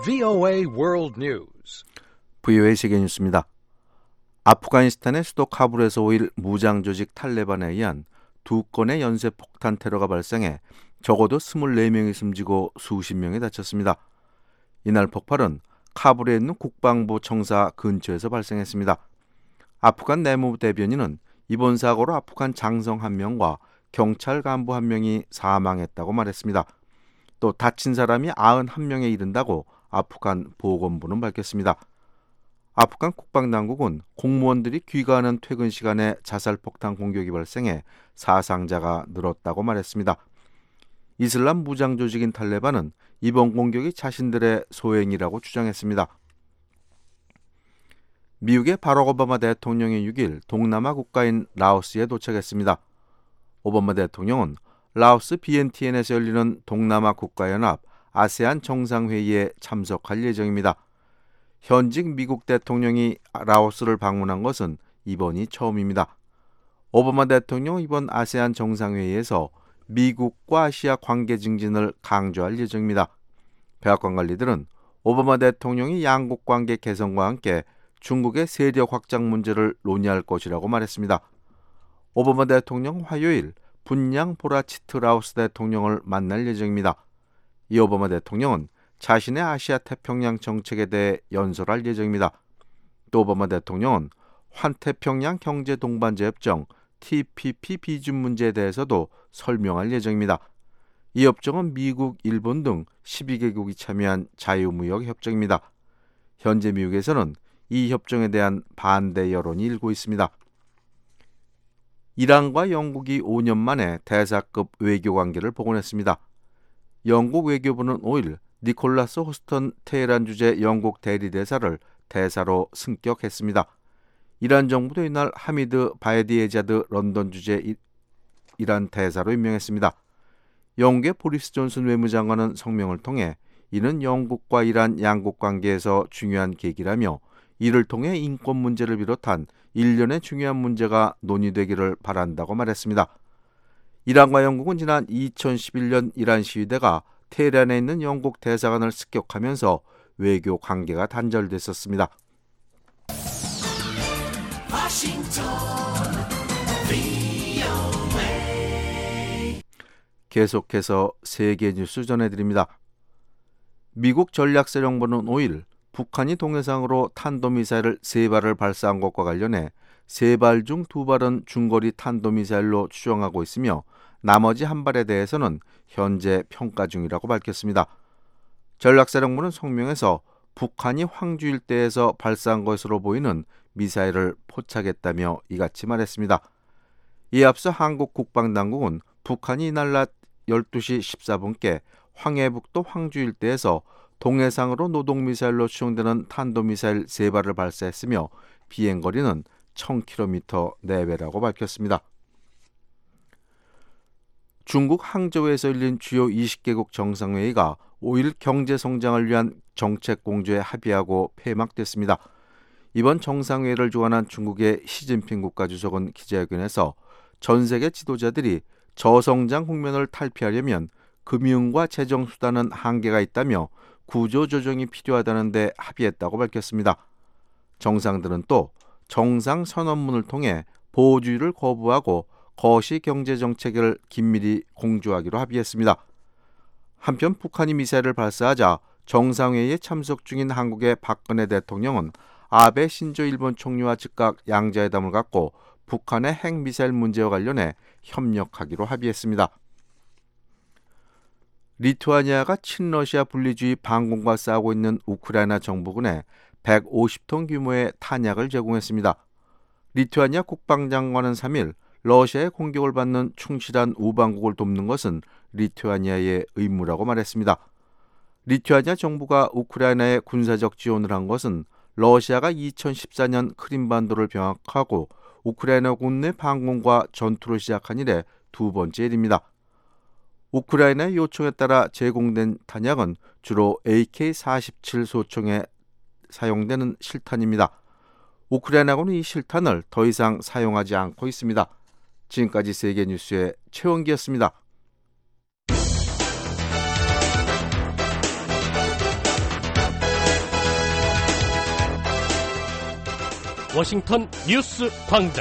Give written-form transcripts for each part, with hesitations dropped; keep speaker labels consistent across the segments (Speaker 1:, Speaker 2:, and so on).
Speaker 1: VOA World News.
Speaker 2: VOA 세계 뉴스입니다. 아프가니스탄의 수도 카불에서 5일 무장조직 탈레반에 의한 2건의 연쇄 폭탄 테러가 발생해 적어도 24명이 숨지고 수십 명이 다쳤습니다. 이날 폭발은 카불에 있는 국방부 청사 근처에서 발생했습니다. 아프간 내무부 대변인은 이번 사고로 아프간 장성 1명과 경찰 간부 1명이 사망했다고 말했습니다. 또 다친 사람이 91명에 이른다고 아프간 보건부는 밝혔습니다. 아프간 국방당국은 공무원들이 귀가하는 퇴근 시간에 자살폭탄 공격이 발생해 사상자가 늘었다고 말했습니다. 이슬람 무장조직인 탈레반은 이번 공격이 자신들의 소행이라고 주장했습니다. 미국의 바락 오바마 대통령이 6일 동남아 국가인 라오스에 도착했습니다. 오바마 대통령은 라오스 비엔티엔에서 열리는 동남아 국가연합 아세안 정상회의에 참석할 예정입니다. 현직 미국 대통령이 라오스를 방문한 것은 이번이 처음입니다. 오바마 대통령은 이번 아세안 정상회의에서 미국과 아시아 관계 증진을 강조할 예정입니다. 백악관 관리들은 오바마 대통령이 양국 관계 개선과 함께 중국의 세력 확장 문제를 논의할 것이라고 말했습니다. 오바마 대통령 화요일 분양 보라치트 라오스 대통령을 만날 예정입니다. 이 오바마 대통령은 자신의 아시아 태평양 정책에 대해 연설할 예정입니다. 또 오바마 대통령은 환태평양 경제 동반자 협정 TPP 비준 문제에 대해서도 설명할 예정입니다. 이 협정은 미국, 일본 등 12개국이 참여한 자유무역 협정입니다. 현재 미국에서는 이 협정에 대한 반대 여론이 일고 있습니다. 이란과 영국이 5년 만에 대사급 외교관계를 복원했습니다. 영국 외교부는 5일 니콜라스 호스턴 테헤란 주재 영국 대리대사를 대사로 승격했습니다. 이란 정부도 이날 하미드 바에디에자드 런던 주재 이란 대사로 임명했습니다. 영국의 보리스 존슨 외무장관은 성명을 통해 이는 영국과 이란 양국 관계에서 중요한 계기라며 이를 통해 인권 문제를 비롯한 일련의 중요한 문제가 논의되기를 바란다고 말했습니다. 이란과 영국은 지난 2011년 이란 시위대가 테헤란에 있는 영국 대사관을 습격하면서 외교 관계가 단절됐었습니다. 계속해서 세계 뉴스 전해드립니다. 미국 전략사령부는 5일 북한이 동해상으로 탄도미사일을 3발을 발사한 것과 관련해 3발 중 2발은 중거리 탄도미사일로 추정하고 있으며 나머지 1발에 대해서는 현재 평가 중이라고 밝혔습니다. 전략사령부는 성명에서 북한이 황주 일대에서 발사한 것으로 보이는 미사일을 포착했다며 이같이 말했습니다. 이에 앞서 한국 국방당국은 북한이 이날 낮 12시 14분께 황해북도 황주 일대에서 동해상으로 노동미사일로 추정되는 탄도미사일 3발을 발사했으며 비행거리는 1000km 내외라고 밝혔습니다. 중국 항저우에서 열린 주요 20개국 정상회의가 5일 경제성장을 위한 정책 공조에 합의하고 폐막됐습니다. 이번 정상회의를 주관한 중국의 시진핑 국가주석은 기자회견에서 전 세계 지도자들이 저성장 국면을 탈피하려면 금융과 재정 수단은 한계가 있다며 구조조정이 필요하다는 데 합의했다고 밝혔습니다. 정상들은 또 정상 선언문을 통해 보호주의를 거부하고 거시 경제정책을 긴밀히 공조하기로 합의했습니다. 한편 북한이 미사일을 발사하자 정상회의에 참석 중인 한국의 박근혜 대통령은 아베 신조 일본 총리와 즉각 양자회담을 갖고 북한의 핵미사일 문제와 관련해 협력하기로 합의했습니다. 리투아니아가 친러시아 분리주의 반공과 싸우고 있는 우크라이나 정부군에 150톤 규모의 탄약을 제공했습니다. 리투아니아 국방장관은 3일 러시아의 공격을 받는 충실한 우방국을 돕는 것은 리투아니아의 의무라고 말했습니다. 리투아니아 정부가 우크라이나에 군사적 지원을 한 것은 러시아가 2014년 크림반도를 병합하고 우크라이나 국내 반공과 전투를 시작한 이래 2번째 일입니다. 우크라이나의 요청에 따라 제공된 탄약은 주로 AK-47 소총에 사용되는 실탄입니다. 우크라이나군은 이 실탄을 더 이상 사용하지 않고 있습니다. 지금까지 세계뉴스의 최원기였습니다.
Speaker 1: 워싱턴 뉴스 광장.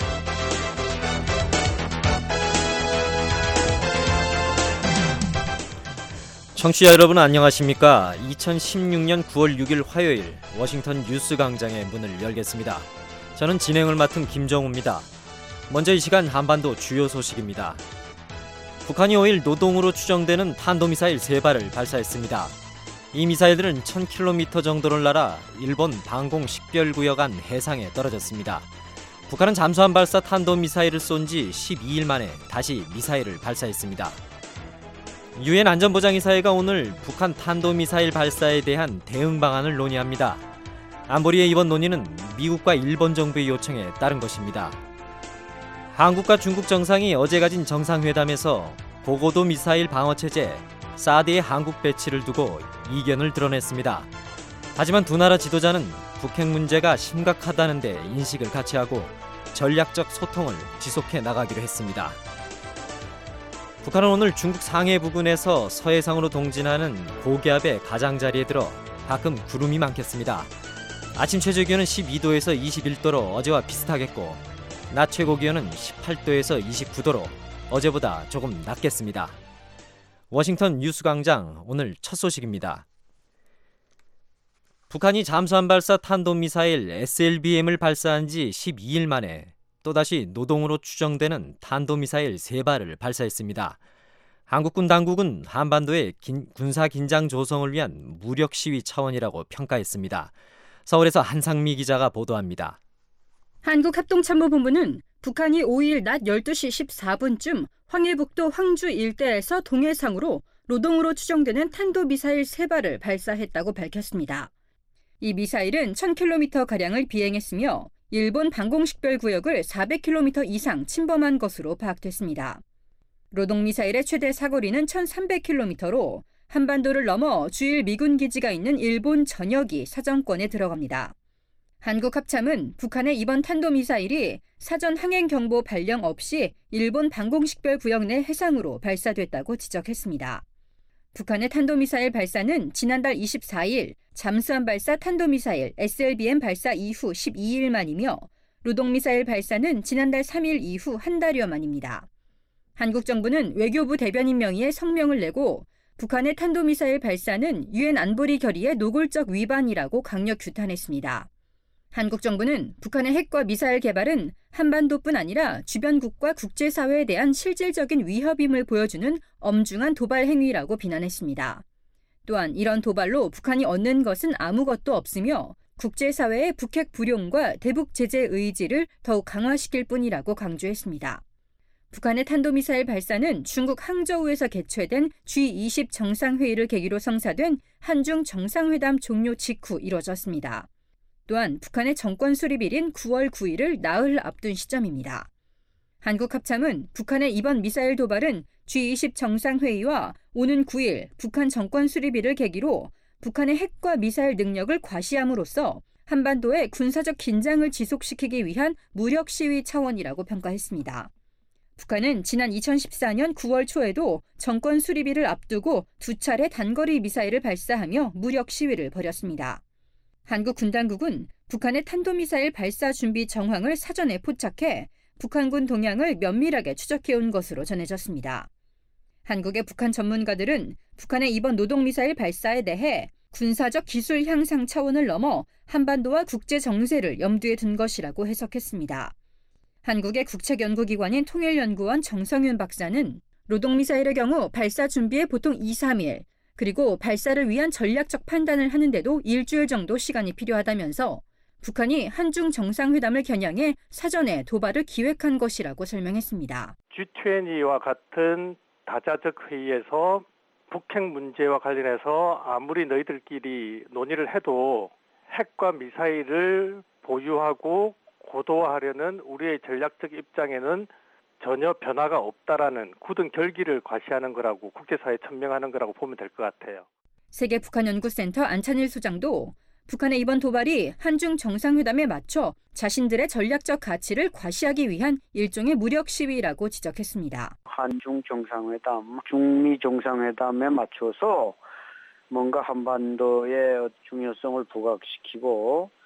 Speaker 3: 청취자 여러분 안녕하십니까? 2016년 9월 6일 화요일 워싱턴 뉴스 광장의 문을 열겠습니다. 저는 진행을 맡은 김정우입니다. 먼저 이 시간 한반도 주요 소식입니다. 북한이 5일 노동으로 추정되는 탄도미사일 3발을 발사했습니다. 이 미사일들은 1000km 정도를 날아 일본 방공 식별구역 안 해상에 떨어졌습니다. 북한은 잠수함 발사 탄도미사일을 쏜 지 12일 만에 다시 미사일을 발사했습니다. 유엔 안전보장이사회가 오늘 북한 탄도미사일 발사에 대한 대응 방안을 논의합니다. 안보리의 이번 논의는 미국과 일본 정부의 요청에 따른 것입니다. 한국과 중국 정상이 어제 가진 정상회담에서 고고도 미사일 방어체제 사드의 한국 배치를 두고 이견을 드러냈습니다. 하지만 두 나라 지도자는 북핵 문제가 심각하다는 데 인식을 같이 하고 전략적 소통을 지속해 나가기로 했습니다. 북한은 오늘 중국 상해 부근에서 서해상으로 동진하는 고기압의 가장자리에 들어 가끔 구름이 많겠습니다. 아침 최저기온은 12도에서 21도로 어제와 비슷하겠고 낮 최고기온은 18도에서 29도로 어제보다 조금 낮겠습니다. 워싱턴 뉴스광장 오늘 첫 소식입니다. 북한이 잠수함 발사 탄도미사일 SLBM을 발사한 지 12일 만에 또다시 노동으로 추정되는 탄도미사일 3발을 발사했습니다. 한국군 당국은 한반도의 군사 긴장 조성을 위한 무력 시위 차원이라고 평가했습니다. 서울에서 한상미 기자가 보도합니다.
Speaker 4: 한국합동참모본부는 북한이 5일 낮 12시 14분쯤 황해북도 황주 일대에서 동해상으로 노동으로 추정되는 탄도미사일 3발을 발사했다고 밝혔습니다. 이 미사일은 1000km가량을 비행했으며 일본 방공식별구역을 400km 이상 침범한 것으로 파악됐습니다. 로동미사일의 최대 사거리는 1300km로 한반도를 넘어 주일 미군 기지가 있는 일본 전역이 사정권에 들어갑니다. 한국합참은 북한의 이번 탄도미사일이 사전 항행경보 발령 없이 일본 방공식별구역 내 해상으로 발사됐다고 지적했습니다. 북한의 탄도미사일 발사는 지난달 24일 잠수함 발사 탄도미사일 SLBM 발사 이후 12일 만이며 로동미사일 발사는 지난달 3일 이후 한 달여 만입니다. 한국 정부는 외교부 대변인 명의의 성명을 내고 북한의 탄도미사일 발사는 유엔 안보리 결의의 노골적 위반이라고 강력 규탄했습니다. 한국 정부는 북한의 핵과 미사일 개발은 한반도뿐 아니라 주변국과 국제사회에 대한 실질적인 위협임을 보여주는 엄중한 도발 행위라고 비난했습니다. 또한 이런 도발로 북한이 얻는 것은 아무것도 없으며 국제사회의 북핵 불용과 대북 제재 의지를 더욱 강화시킬 뿐이라고 강조했습니다. 북한의 탄도미사일 발사는 중국 항저우에서 개최된 G20 정상회의를 계기로 성사된 한중 정상회담 종료 직후 이뤄졌습니다. 또한 북한의 정권 수립일인 9월 9일을 나흘 앞둔 시점입니다. 한국합참은 북한의 이번 미사일 도발은 G20 정상회의와 오는 9일 북한 정권 수립일을 계기로 북한의 핵과 미사일 능력을 과시함으로써 한반도의 군사적 긴장을 지속시키기 위한 무력 시위 차원이라고 평가했습니다. 북한은 지난 2014년 9월 초에도 정권 수립일을 앞두고 2차례 단거리 미사일을 발사하며 무력 시위를 벌였습니다. 한국 군 당국은 북한의 탄도미사일 발사 준비 정황을 사전에 포착해 북한군 동향을 면밀하게 추적해온 것으로 전해졌습니다. 한국의 북한 전문가들은 북한의 이번 노동미사일 발사에 대해 군사적 기술 향상 차원을 넘어 한반도와 국제 정세를 염두에 둔 것이라고 해석했습니다. 한국의 국책연구기관인 통일연구원 정성윤 박사는 로동미사일의 경우 발사 준비에 보통 2-3일, 그리고 발사를 위한 전략적 판단을 하는데도 일주일 정도 시간이 필요하다면서 북한이 한중 정상회담을 겨냥해 사전에 도발을 기획한 것이라고 설명했습니다.
Speaker 5: G20와 같은 다자적 회의에서 북핵 문제와 관련해서 아무리 너희들끼리 논의를 해도 핵과 미사일을 보유하고 고도화하려는 우리의 전략적 입장에는 전혀 변화가 없다라는 굳은 결기를 과시하는 거라고 국제사회에 천명하는 거라고 보면 될 것 같아요.
Speaker 4: 세계 북한연구센터 안찬일 소장도 북한의 이번 도발이 한중 정상회담에 맞춰 자신들의 전략적 가치를 과시하기 위한 일종의 무력 시위라고 지적했습니다.
Speaker 6: 한중 정상회담, 중미 정상회담에 맞춰서 뭔가 한반도의 중요성을 부각시키고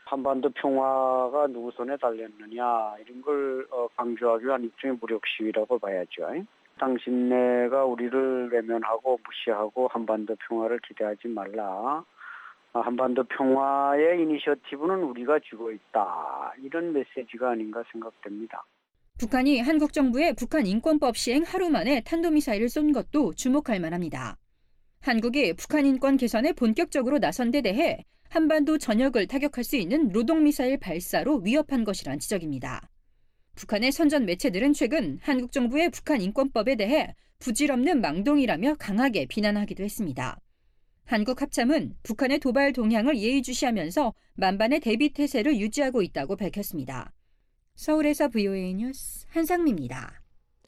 Speaker 6: 한반도 평화가 누구 손에 달렸느냐 이런 걸 강조하기 위한 일종의 무력 시위라고 봐야죠. 당신네가 우리를 외면하고 무시하고 한반도 평화를 기대하지 말라. 한반도 평화의 이니셔티브는 우리가 쥐고 있다. 이런 메시지가 아닌가 생각됩니다.
Speaker 4: 북한이 한국 정부의 북한 인권법 시행 하루 만에 탄도미사일을 쏜 것도 주목할 만합니다. 한국이 북한 인권 개선에 본격적으로 나선 데 대해 한반도 전역을 타격할 수 있는 로동미사일 발사로 위협한 것이란 지적입니다. 북한의 선전 매체들은 최근 한국 정부의 북한 인권법에 대해 부질없는 망동이라며 강하게 비난하기도 했습니다. 한국 합참은 북한의 도발 동향을 예의주시하면서 만반의 대비 태세를 유지하고 있다고 밝혔습니다. 서울에서 VOA 뉴스 한상미입니다.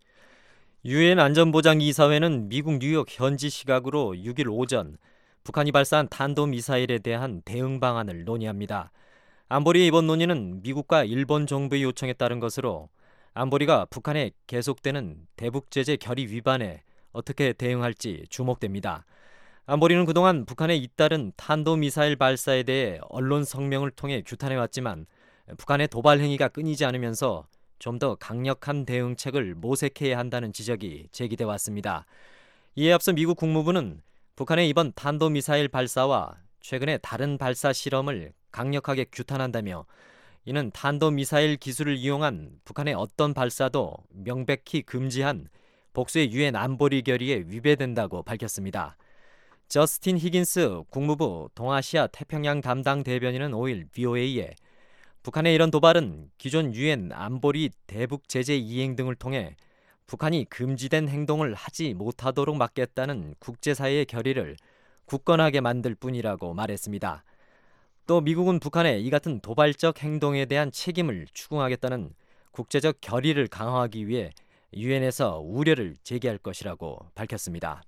Speaker 3: 유엔 안전보장이사회는 미국 뉴욕 현지 시각으로 6일 오전 북한이 발사한 탄도미사일에 대한 대응 방안을 논의합니다. 안보리의 이번 논의는 미국과 일본 정부의 요청에 따른 것으로 안보리가 북한의 계속되는 대북 제재 결의 위반에 어떻게 대응할지 주목됩니다. 안보리는 그동안 북한에 잇따른 탄도미사일 발사에 대해 언론 성명을 통해 규탄해왔지만 북한의 도발 행위가 끊이지 않으면서 좀 더 강력한 대응책을 모색해야 한다는 지적이 제기돼 왔습니다. 이에 앞서 미국 국무부는 북한의 이번 탄도미사일 발사와 최근의 다른 발사 실험을 강력하게 규탄한다며 이는 탄도미사일 기술을 이용한 북한의 어떤 발사도 명백히 금지한 복수의 유엔 안보리 결의에 위배된다고 밝혔습니다. 저스틴 히긴스 국무부 동아시아 태평양 담당 대변인은 5일 VOA에 북한의 이런 도발은 기존 유엔 안보리 대북 제재 이행 등을 통해 북한이 금지된 행동을 하지 못하도록 막겠다는 국제사회의 결의를 굳건하게 만들 뿐이라고 말했습니다. 또 미국은 북한의 이 같은 도발적 행동에 대한 책임을 추궁하겠다는 국제적 결의를 강화하기 위해 유엔에서 우려를 제기할 것이라고 밝혔습니다.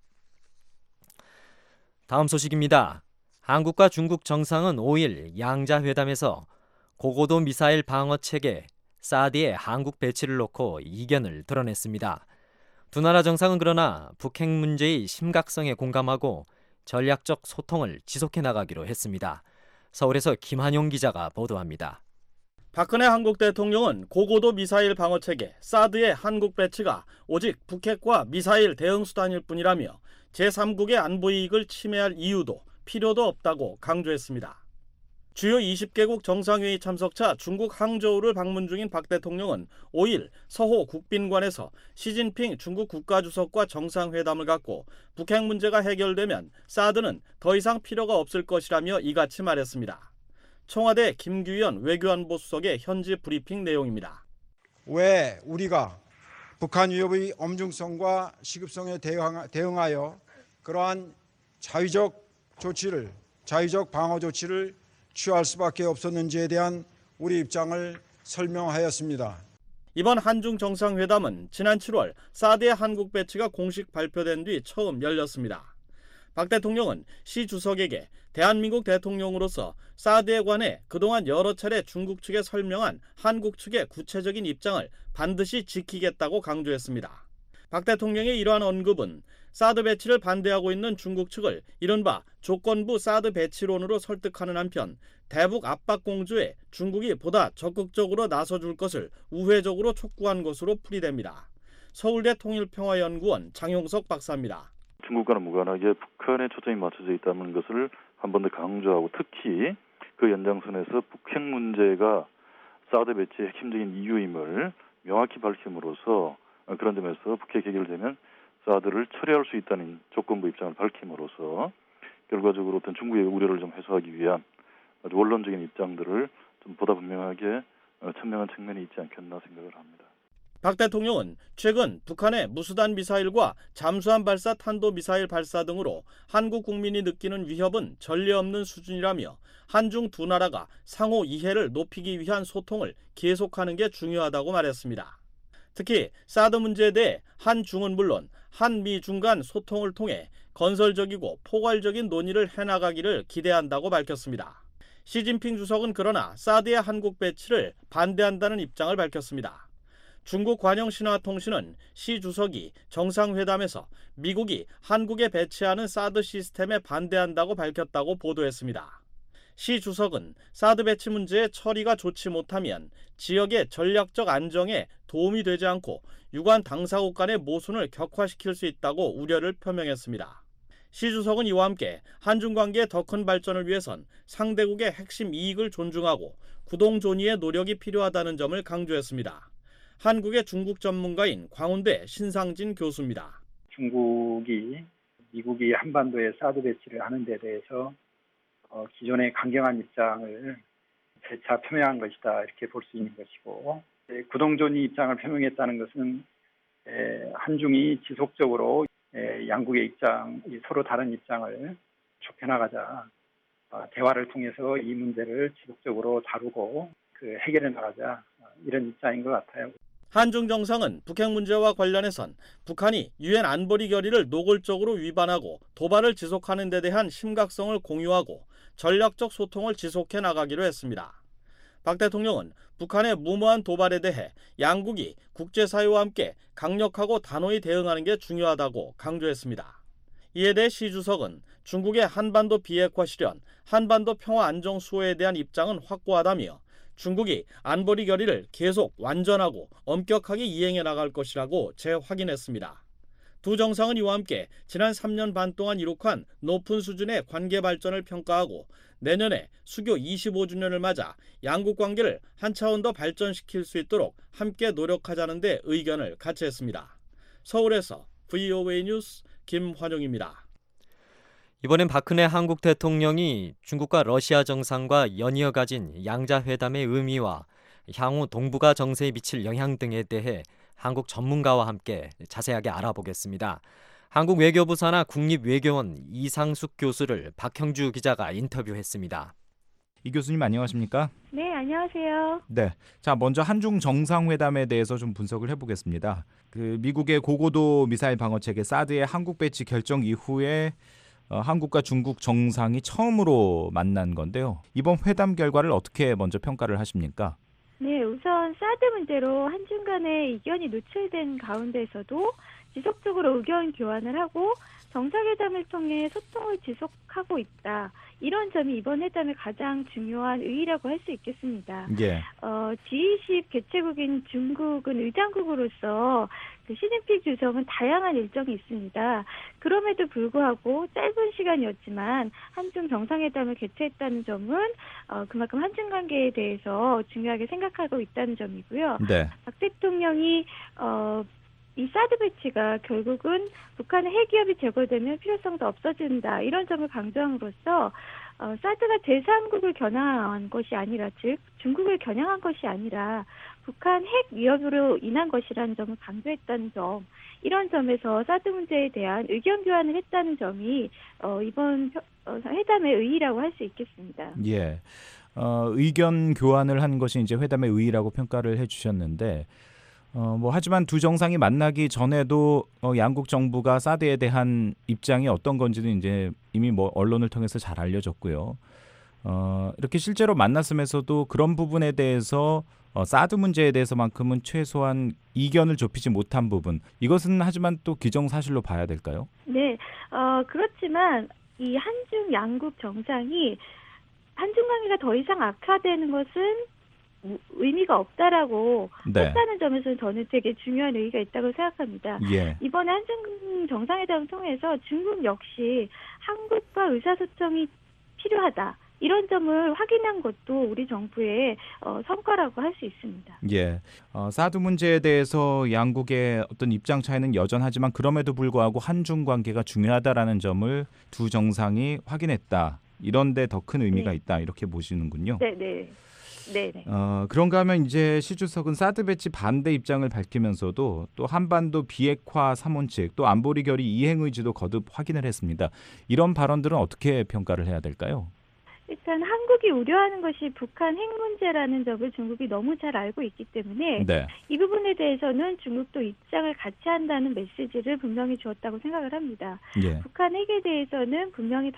Speaker 3: 다음 소식입니다. 한국과 중국 정상은 5일 양자회담에서 고고도 미사일 방어 체계 사드의 한국 배치를 놓고 이견을 드러냈습니다. 두 나라 정상은 그러나 북핵 문제의 심각성에 공감하고 전략적 소통을 지속해 나가기로 했습니다. 서울에서 김한용 기자가 보도합니다.
Speaker 7: 박근혜 한국 대통령은 고고도 미사일 방어 체계 사드의 한국 배치가 오직 북핵과 미사일 대응 수단일 뿐이라며 제3국의 안보 이익을 침해할 이유도 필요도 없다고 강조했습니다. 주요 20개국 정상회의 참석차 중국 항저우를 방문 중인 박 대통령은 5일 서호 국빈관에서 시진핑 중국 국가주석과 정상회담을 갖고 북핵 문제가 해결되면 사드는 더 이상 필요가 없을 것이라며 이같이 말했습니다. 청와대 김규현 외교안보 수석의 현지 브리핑 내용입니다.
Speaker 8: 왜 우리가 북한 위협의 엄중성과 시급성에 대응하여 그러한 자위적 방어 조치를 취할 수밖에 없었는지에 대한 우리 입장을 설명하였습니다.
Speaker 7: 이번 한중 정상회담은 지난 7월 사드의 한국 배치가 공식 발표된 뒤 처음 열렸습니다. 박 대통령은 시 주석에게 대한민국 대통령으로서 사드에 관해 그동안 여러 차례 중국 측에 설명한 한국 측의 구체적인 입장을 반드시 지키겠다고 강조했습니다. 박 대통령의 이러한 언급은 사드 배치를 반대하고 있는 중국 측을 이른바 조건부 사드 배치론으로 설득하는 한편 대북 압박 공조에 중국이 보다 적극적으로 나서줄 것을 우회적으로 촉구한 것으로 풀이됩니다. 서울대 통일평화연구원 장용석 박사입니다.
Speaker 9: 중국과는 무관하게 북한에 초점이 맞춰져 있다는 것을 한 번 더 강조하고 특히 그 연장선에서 북핵 문제가 사드 배치의 핵심적인 이유임을 명확히 밝힘으로써 그런 점에서 북핵 해결되면 사드를 철회할 수 있다는 조건부 입장을 밝힘으로써 결과적으로 어떤 중국의 우려를 좀 해소하기 위한 아주 원론적인 입장들을 좀 보다 분명하게 천명한 측면이 있지 않겠나 생각을 합니다.
Speaker 7: 박 대통령은 최근 북한의 무수단 미사일과 잠수함 발사 탄도미사일 발사 등으로 한국 국민이 느끼는 위협은 전례 없는 수준이라며 한중 두 나라가 상호 이해를 높이기 위한 소통을 계속하는 게 중요하다고 말했습니다. 특히 사드 문제에 대해 한중은 물론 한미중 간 소통을 통해 건설적이고 포괄적인 논의를 해나가기를 기대한다고 밝혔습니다. 시진핑 주석은 그러나 사드의 한국 배치를 반대한다는 입장을 밝혔습니다. 중국 관영신화통신은 시 주석이 정상회담에서 미국이 한국에 배치하는 사드 시스템에 반대한다고 밝혔다고 보도했습니다. 시 주석은 사드 배치 문제의 처리가 좋지 못하면 지역의 전략적 안정에 도움이 되지 않고 유관 당사국 간의 모순을 격화시킬 수 있다고 우려를 표명했습니다. 시 주석은 이와 함께 한중 관계의 더 큰 발전을 위해선 상대국의 핵심 이익을 존중하고 구동존의의 노력이 필요하다는 점을 강조했습니다. 한국의 중국 전문가인 광운대 신상진 교수입니다.
Speaker 10: 중국이 미국이 한반도에 사드 배치를 하는 데 대해서 기존의 강경한 입장을 재차 표명한 것이다 이렇게 볼 수 있는 것이고, 구동존의 입장을 표명했다는 것은 한중이 지속적으로 양국의 입장, 서로 다른 입장을 좁혀나가자, 대화를 통해서 이 문제를 지속적으로 다루고 해결해 나가자, 이런 입장인 것 같아요.
Speaker 7: 한중 정상은 북핵 문제와 관련해선 북한이 유엔 안보리 결의를 노골적으로 위반하고 도발을 지속하는 데 대한 심각성을 공유하고 전략적 소통을 지속해 나가기로 했습니다. 박 대통령은 북한의 무모한 도발에 대해 양국이 국제사회와 함께 강력하고 단호히 대응하는 게 중요하다고 강조했습니다. 이에 대해 시 주석은 중국의 한반도 비핵화 실현, 한반도 평화 안정 수호에 대한 입장은 확고하다며 중국이 안보리 결의를 계속 완전하고 엄격하게 이행해 나갈 것이라고 재확인했습니다. 두 정상은 이와 함께 지난 3년 반 동안 이룩한 높은 수준의 관계 발전을 평가하고 내년에 수교 25주년을 맞아 양국 관계를 한 차원 더 발전시킬 수 있도록 함께 노력하자는 데 의견을 같이 했습니다. 서울에서 VOA 뉴스 김환용입니다.
Speaker 3: 이번엔 박근혜 한국 대통령이 중국과 러시아 정상과 연이어 가진 양자회담의 의미와 향후 동북아 정세에 미칠 영향 등에 대해 한국 전문가와 함께 자세하게 알아보겠습니다. 한국 외교부 산하 국립외교원 이상숙 교수를 박형주 기자가 인터뷰했습니다.
Speaker 11: 이 교수님 안녕하십니까?
Speaker 12: 네, 안녕하세요.
Speaker 11: 네, 자 먼저 한중 정상회담에 대해서 좀 분석을 해보겠습니다. 미국의 고고도 미사일 방어 체계 사드의 한국 배치 결정 이후에 한국과 중국 정상이 처음으로 만난 건데요. 이번 회담 결과를 어떻게 먼저 평가를 하십니까?
Speaker 12: 네, 우선 사드 문제로 한중 간의 이견이 노출된 가운데에서도 지속적으로 의견 교환을 하고 정상회담을 통해 소통을 지속하고 있다. 이런 점이 이번 회담의 가장 중요한 의의라고 할 수 있겠습니다.
Speaker 11: 예.
Speaker 12: G20 개최국인 중국은 의장국으로서 시진핑 주석은 다양한 일정이 있습니다. 그럼에도 불구하고 짧은 시간이었지만 한중 정상회담을 개최했다는 점은 그만큼 한중 관계에 대해서 중요하게 생각하고 있다는 점이고요.
Speaker 11: 네.
Speaker 12: 박 대통령이 이 사드 배치가 결국은 북한의 핵위협이 제거되면 필요성도 없어진다. 이런 점을 강조함으로써 사드가 제3국을 겨냥한 것이 아니라, 즉 중국을 겨냥한 것이 아니라 북한 핵 위협으로 인한 것이라는 점을 강조했다는 점, 이런 점에서 사드 문제에 대한 의견 교환을 했다는 점이 이번 회담의 의의라고 할 수 있겠습니다.
Speaker 11: 예, 의견 교환을 한 것이 이제 회담의 의의라고 평가를 해주셨는데, 하지만 두 정상이 만나기 전에도 양국 정부가 사드에 대한 입장이 어떤 건지는 이제 이미 언론을 통해서 잘 알려졌고요. 이렇게 실제로 만났음에서도 그런 부분에 대해서 사드 문제에 대해서만큼은 최소한 이견을 좁히지 못한 부분, 이것은 하지만 또 기정사실로 봐야 될까요? 네,
Speaker 12: 그렇지만 이 한중 양국 정상이 한중 관계가 더 이상 악화되는 것은 의미가 없다라고 했다는 점에서는 저는 되게 중요한 의의가 있다고 생각합니다.
Speaker 11: 예.
Speaker 12: 이번에 한중 정상회담을 통해서 중국 역시 한국과 의사소통이 필요하다. 이런 점을 확인한 것도 우리 정부의 성과라고 할 수 있습니다.
Speaker 11: 예, 사드 문제에 대해서 양국의 어떤 입장 차이는 여전하지만 그럼에도 불구하고 한중 관계가 중요하다라는 점을 두 정상이 확인했다. 이런 데 더 큰 의미가 있다. 이렇게 보시는군요.
Speaker 12: 네. 네네.
Speaker 11: 그런가 하면 이제 시 주석은 사드 배치 반대 입장을 밝히면서도 또 한반도 비핵화 삼원칙 또 안보리 결의 이행 의지도 거듭 확인을 했습니다. 이런 발언들은 어떻게 평가를 해야 될까요?
Speaker 12: 일단 한국이 우려하는 것이 북한 핵 문제라는 점을 중국이 너무 잘 알고 있기 때문에
Speaker 11: 네.
Speaker 12: 이 부분에 대해서는 중국도 입장을 같이 한다는 메시지를 분명히 주었다고 생각을 합니다.
Speaker 11: 예.
Speaker 12: 북한 핵에 대해서는 분명히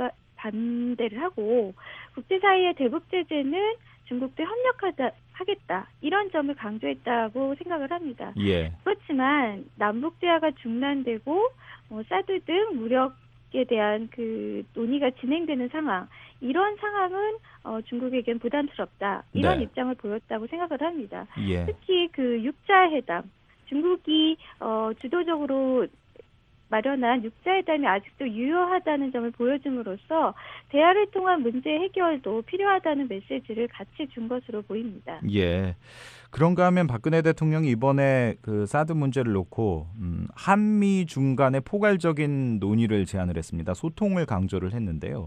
Speaker 12: 반대를 하고 국제사회의 대북 제재는 중국도 협력하겠다. 이런 점을 강조했다고 생각을 합니다.
Speaker 11: 예.
Speaker 12: 그렇지만 남북 대화가 중단되고 사드 등 무력 대한 그 논의가 진행되는 상황, 이런 상황은 중국에겐 부담스럽다, 이런
Speaker 11: 네.
Speaker 12: 입장을 보였다고 생각을 합니다.
Speaker 11: 예.
Speaker 12: 특히 그 육자회담, 중국이 주도적으로 마련한 육자회담이 아직도 유효하다는 점을 보여줌으로써 대화를 통한 문제 해결도 필요하다는 메시지를 같이 준 것으로 보입니다.
Speaker 11: 예. 그런가 하면 박근혜 대통령이 이번에 그 사드 문제를 놓고 한미 중 간의 포괄적인 논의를 제안을 했습니다. 소통을 강조를 했는데요.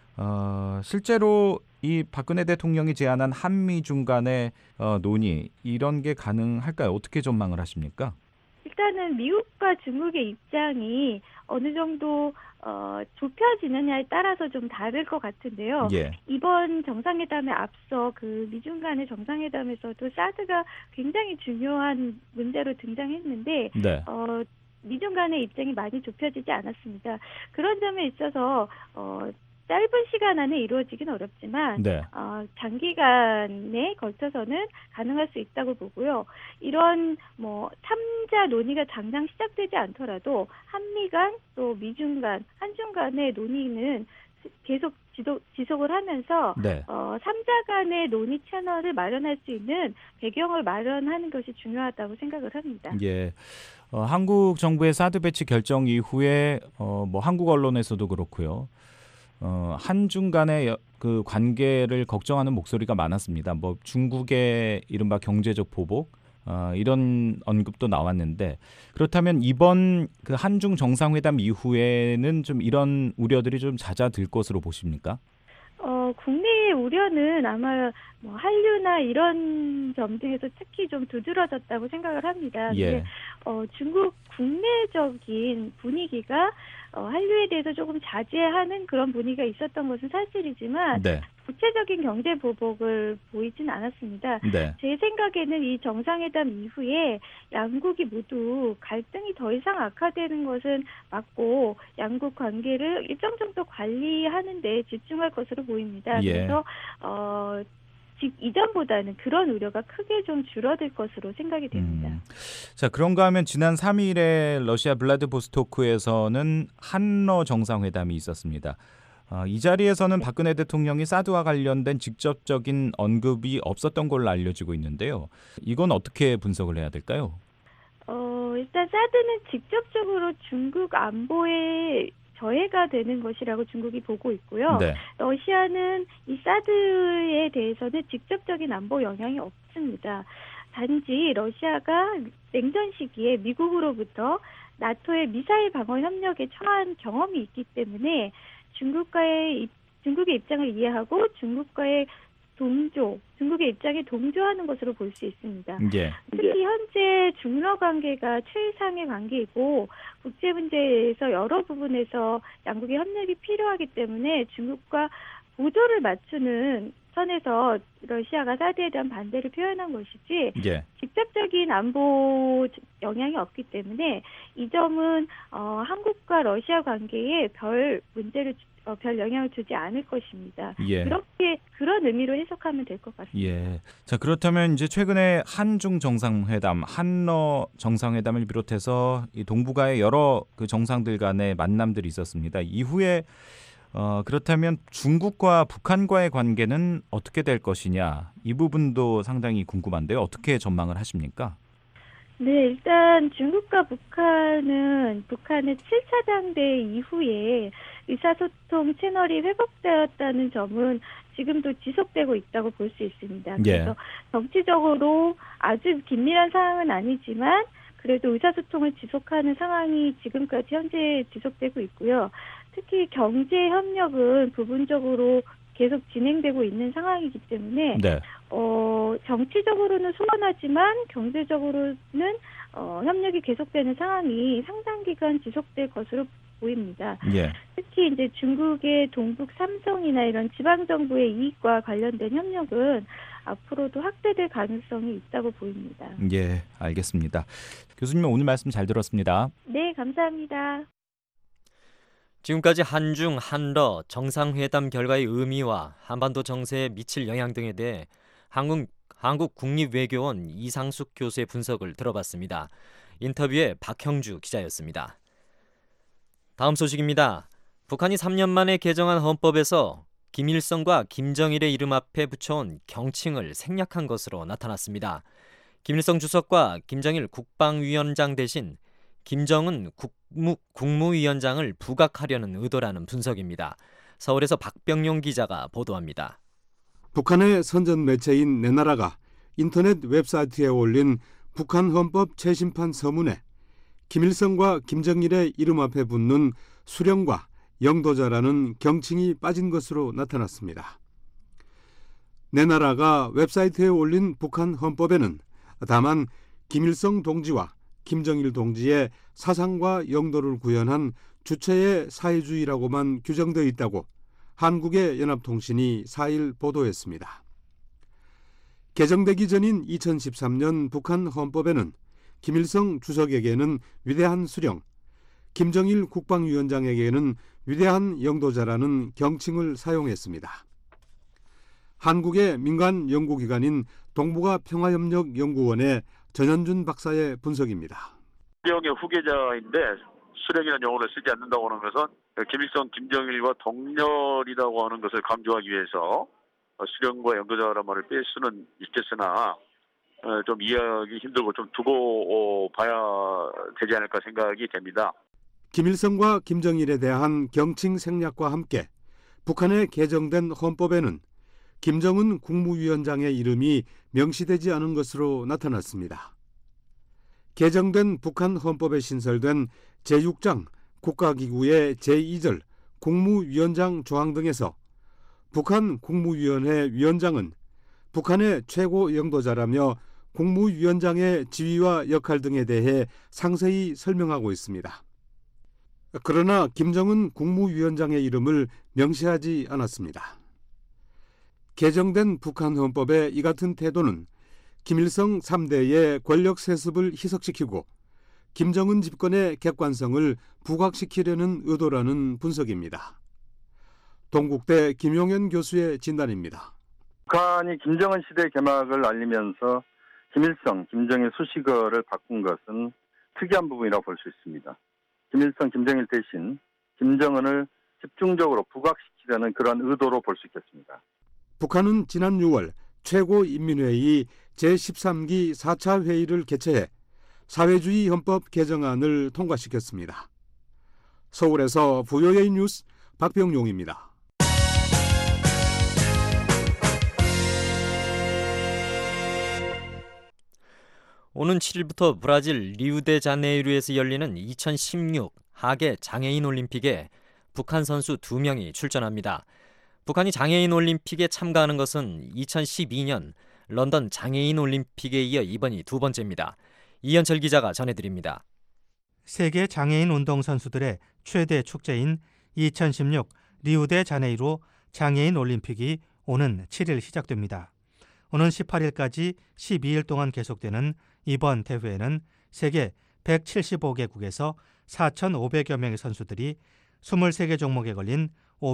Speaker 11: 실제로 이 박근혜 대통령이 제안한 한미 중 간의 논의, 이런 게 가능할까요? 어떻게 전망을 하십니까?
Speaker 12: 일단은 미국과 중국의 입장이 어느 정도 좁혀지느냐에 따라서 좀 다를 것 같은데요.
Speaker 11: 예.
Speaker 12: 이번 정상회담에 앞서 그 미중 간의 정상회담에서도 사드가 굉장히 중요한 문제로 등장했는데
Speaker 11: 네.
Speaker 12: 미중 간의 입장이 많이 좁혀지지 않았습니다. 그런 점에 있어서 짧은 시간 안에 이루어지긴 어렵지만
Speaker 11: 네.
Speaker 12: 장기간에 걸쳐서는 가능할 수 있다고 보고요. 이런 3자 논의가 당장 시작되지 않더라도 한미 간, 또 미중 간, 한중 간의 논의는 계속 지속을 하면서
Speaker 11: 네.
Speaker 12: 3자 간의 논의 채널을 마련할 수 있는 배경을 마련하는 것이 중요하다고 생각을 합니다.
Speaker 11: 예. 한국 정부의 사드 배치 결정 이후에 한국 언론에서도 그렇고요. 한중 간의 그 관계를 걱정하는 목소리가 많았습니다. 중국의 이른바 경제적 보복, 이런 언급도 나왔는데, 그렇다면 이번 그 한중 정상회담 이후에는 좀 이런 우려들이 좀 잦아들 것으로 보십니까?
Speaker 12: 국내의 우려는 아마 한류나 이런 점 등에서 특히 좀 두드러졌다고 생각을 합니다.
Speaker 11: 예.
Speaker 12: 근데 중국 국내적인 분위기가 한류에 대해서 조금 자제하는 그런 분위기가 있었던 것은 사실이지만
Speaker 11: 네.
Speaker 12: 구체적인 경제 보복을 보이진 않았습니다.
Speaker 11: 네.
Speaker 12: 제 생각에는 이 정상회담 이후에 양국이 모두 갈등이 더 이상 악화되는 것은 맞고 양국 관계를 일정 정도 관리하는 데 집중할 것으로 보입니다.
Speaker 11: 예.
Speaker 12: 그래서 이전보다는 그런 우려가 크게 좀 줄어들 것으로 생각이 됩니다.
Speaker 11: 자, 그런가 하면 지난 3일에 러시아 블라디보스토크에서는 한러 정상회담이 있었습니다. 이 자리에서는 박근혜 대통령이 사드와 관련된 직접적인 언급이 없었던 걸로 알려지고 있는데요. 이건 어떻게 분석을 해야 될까요?
Speaker 12: 일단 사드는 직접적으로 중국 안보에 저해가 되는 것이라고 중국이 보고 있고요.
Speaker 11: 네.
Speaker 12: 러시아는 이 사드에 대해서는 직접적인 안보 영향이 없습니다. 단지 러시아가 냉전 시기에 미국으로부터 나토의 미사일 방어 협력에 처한 경험이 있기 때문에 중국의 입장을 이해하고 중국의 입장에 동조하는 것으로 볼 수 있습니다.
Speaker 11: 예.
Speaker 12: 특히 현재 중러 관계가 최상의 관계이고 국제 문제에서 여러 부분에서 양국의 협력이 필요하기 때문에 중국과 보조를 맞추는 선에서 러시아가 사드에 대한 반대를 표현한 것이지
Speaker 11: 예.
Speaker 12: 직접적인 안보 영향이 없기 때문에 이 점은 한국과 러시아 관계에 별 영향을 주지 않을 것입니다.
Speaker 11: 예.
Speaker 12: 그런 의미로 해석하면 될 것 같습니다.
Speaker 11: 예. 자, 그렇다면 이제 최근에 한중 정상회담, 한러 정상회담을 비롯해서 이 동북아의 여러 그 정상들 간의 만남들이 있었습니다. 이후에 그렇다면 중국과 북한과의 관계는 어떻게 될 것이냐, 이 부분도 상당히 궁금한데요. 어떻게 전망을 하십니까?
Speaker 12: 네, 일단 중국과 북한의 7차 장대 이후에 의사소통 채널이 회복되었다는 점은 지금도 지속되고 있다고 볼 수 있습니다. 그래서 정치적으로 아주 긴밀한 상황은 아니지만 그래도 의사소통을 지속하는 상황이 지금까지 현재 지속되고 있고요. 특히 경제 협력은 부분적으로 계속 진행되고 있는 상황이기 때문에
Speaker 11: 네.
Speaker 12: 정치적으로는 소원하지만 경제적으로는 협력이 계속되는 상황이 상당 기간 지속될 것으로 보입니다.
Speaker 11: 예.
Speaker 12: 특히 이제 중국의 동북 삼성이나 이런 지방 정부의 이익과 관련된 협력은 앞으로도 확대될 가능성이 있다고 보입니다.
Speaker 11: 예, 알겠습니다. 교수님 오늘 말씀 잘 들었습니다.
Speaker 12: 네, 감사합니다.
Speaker 3: 지금까지 한중, 한러 정상회담 결과의 의미와 한반도 정세에 미칠 영향 등에 대해 한국 국립외교원 이상숙 교수의 분석을 들어봤습니다. 인터뷰에 박형주 기자였습니다. 다음 소식입니다. 북한이 3년 만에 개정한 헌법에서 김일성과 김정일의 이름 앞에 붙여온 경칭을 생략한 것으로 나타났습니다. 김일성 주석과 김정일 국방위원장 대신 김정은 국무위원장을 부각하려는 의도라는 분석입니다. 서울에서 박병용 기자가 보도합니다.
Speaker 13: 북한의 선전 매체인 내나라가 인터넷 웹사이트에 올린 북한 헌법 재심판 서문에 김일성과 김정일의 이름 앞에 붙는 수령과 영도자라는 경칭이 빠진 것으로 나타났습니다. 내나라가 웹사이트에 올린 북한 헌법에는 다만 김일성 동지와 김정일 동지의 사상과 영도를 구현한 주체의 사회주의라고만 규정되어 있다고 한국의 연합통신이 4일 보도했습니다. 개정되기 전인 2013년 북한 헌법에는 김일성 주석에게는 위대한 수령, 김정일 국방위원장에게는 위대한 영도자라는 경칭을 사용했습니다. 한국의 민간 연구기관인 동북아평화협력연구원의 전현준 박사의 분석입니다.
Speaker 14: 수령의 후계자인데 수령이라는 용어를 쓰지 않는다고 하는 것은 김일성, 김정일과 동렬이라고 하는 것을 강조하기 위해서 수령과 영도자라는 말을 뺄 수는 있겠으나 좀 이해하기 힘들고 좀 두고 봐야 되지 않을까 생각이 됩니다.
Speaker 13: 김일성과 김정일에 대한 경칭 생략과 함께 북한의 개정된 헌법에는 김정은 국무위원장의 이름이 명시되지 않은 것으로 나타났습니다. 개정된 북한 헌법에 신설된 제6장 국가기구의 제2절 국무위원장 조항 등에서 북한 국무위원회 위원장은 북한의 최고 영도자라며 국무위원장의 지위와 역할 등에 대해 상세히 설명하고 있습니다. 그러나 김정은 국무위원장의 이름을 명시하지 않았습니다. 개정된 북한 헌법의 이 같은 태도는 김일성 3대의 권력 세습을 희석시키고 김정은 집권의 객관성을 부각시키려는 의도라는 분석입니다. 동국대 김용현 교수의 진단입니다.
Speaker 15: 북한이 김정은 시대 개막을 알리면서 김일성, 김정일 수식어를 바꾼 것은 특이한 부분이라고 볼 수 있습니다. 김일성, 김정일 대신 김정은을 집중적으로 부각시키려는 그런 의도로 볼 수 있겠습니다.
Speaker 13: 북한은 지난 6월 최고인민회의 제13기 4차 회의를 개최해 사회주의 헌법 개정안을 통과시켰습니다. 서울에서 VOA 뉴스 박병용입니다.
Speaker 3: 오는 7일부터 브라질 리우데자네이루에서 열리는 2016 하계 장애인 올림픽에 북한 선수 2명이 출전합니다. 북한이 장애인 올림픽에 참가하는 것은 2012년 런던 장애인 올림픽에 이어 이번이 두 번째입니다. 이현철 기자가 전해드립니다.
Speaker 16: 세계 장애인 운동 선수들의 최대 축제인 2016 리우데자네이루 장애인 올림픽이 오는 7일 시작됩니다. 오는 18일까지 12일 동안 계속되는 이번 대회에는 세계 175개국에서 4,500여 명의 선수들이 23개 종목에 걸린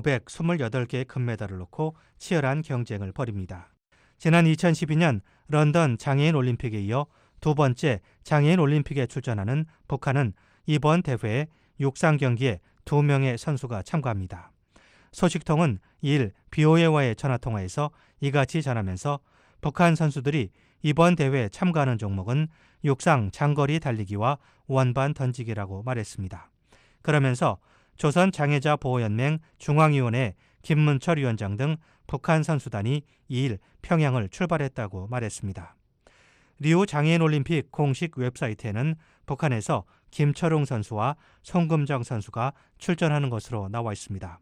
Speaker 16: 528개의 금메달을 놓고 치열한 경쟁을 벌입니다. 지난 2012년 런던 장애인 올림픽에 이어 두 번째 장애인 올림픽에 출전하는 북한은 이번 대회에 육상 경기에 2명의 선수가 참가합니다. 소식통은 2일 BOA와의 전화통화에서 이같이 전하면서 북한 선수들이 이번 대회에 참가하는 종목은 육상 장거리 달리기와 원반 던지기라고 말했습니다. 그러면서 조선장애자보호연맹 중앙위원회 김문철 위원장 등 북한 선수단이 2일 평양을 출발했다고 말했습니다. 리우 장애인올림픽 공식 웹사이트에는 북한에서 김철웅 선수와 송금정 선수가 출전하는 것으로 나와 있습니다.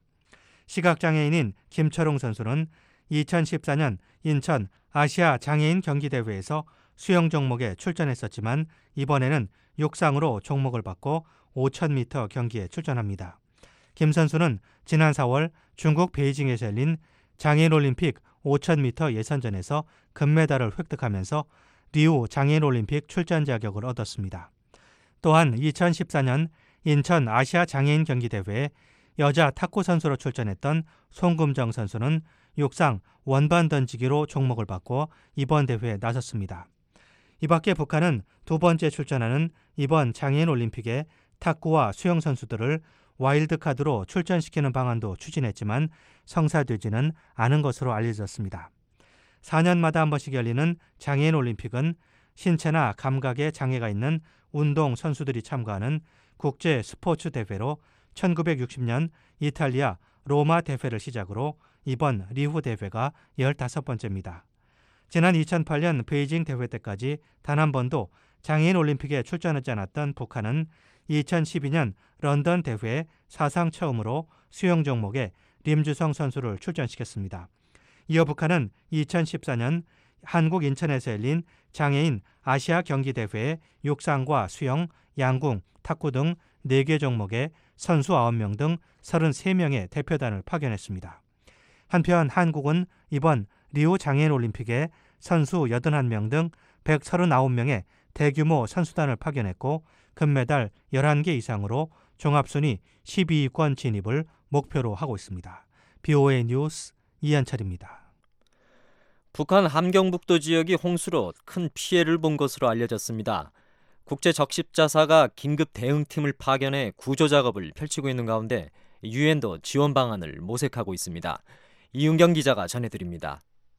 Speaker 16: 시각장애인인 김철웅 선수는 2014년 인천 아시아 장애인 경기대회에서 수영 종목에 출전했었지만 이번에는 육상으로 종목을 받고 5000m 경기에 출전합니다. 김 선수는 지난 4월 중국 베이징에서 열린 장애인올림픽 5000m 예선전에서 금메달을 획득하면서 리우 장애인올림픽 출전 자격을 얻었습니다. 또한 2014년 인천 아시아 장애인 경기대회에 여자 탁구 선수로 출전했던 송금정 선수는 육상 원반 던지기로 종목을 받고 이번 대회에 나섰습니다. 이 밖에 북한은 두 번째 출전하는 이번 장애인 올림픽에 탁구와 수영 선수들을 와일드카드로 출전시키는 방안도 추진했지만 성사되지는 않은 것으로 알려졌습니다. 4년마다 한 번씩 열리는 장애인 올림픽은 신체나 감각에 장애가 있는 운동 선수들이 참가하는 국제 스포츠 대회로 1960년 이탈리아 로마 대회를 시작으로 이번 리우 대회가 15번째입니다. 지난 2008년 베이징 대회 때까지 단 한 번도 장애인 올림픽에 출전하지 않았던 북한은 2012년 런던 대회에 사상 처음으로 수영 종목에 림주성 선수를 출전시켰습니다. 이어 북한은 2014년 한국 인천에서 열린 장애인 아시아 경기대회에 육상과 수영, 양궁, 탁구 등 4개 종목에 선수 9명 등 33명의 대표단을 파견했습니다. 한편 한국은 이번 리우 장애인 올림픽에 선수 81명 등 139명의 대규모 선수단을 파견했고 금메달 11개 이상으로 종합순위 12위권 진입을 목표로 하고 있습니다. BOA 뉴스 이한철입니다.
Speaker 3: 북한 함경북도 지역이 홍수로 큰 피해를 본 것으로 알려졌습니다. 국제적십자사가 긴급 대응팀을 파견해 구조 작업을 펼치고 있는 가운데 유엔도 지원 방안을 모색하고 있습니다. 이윤경 기자가 전해드립니다.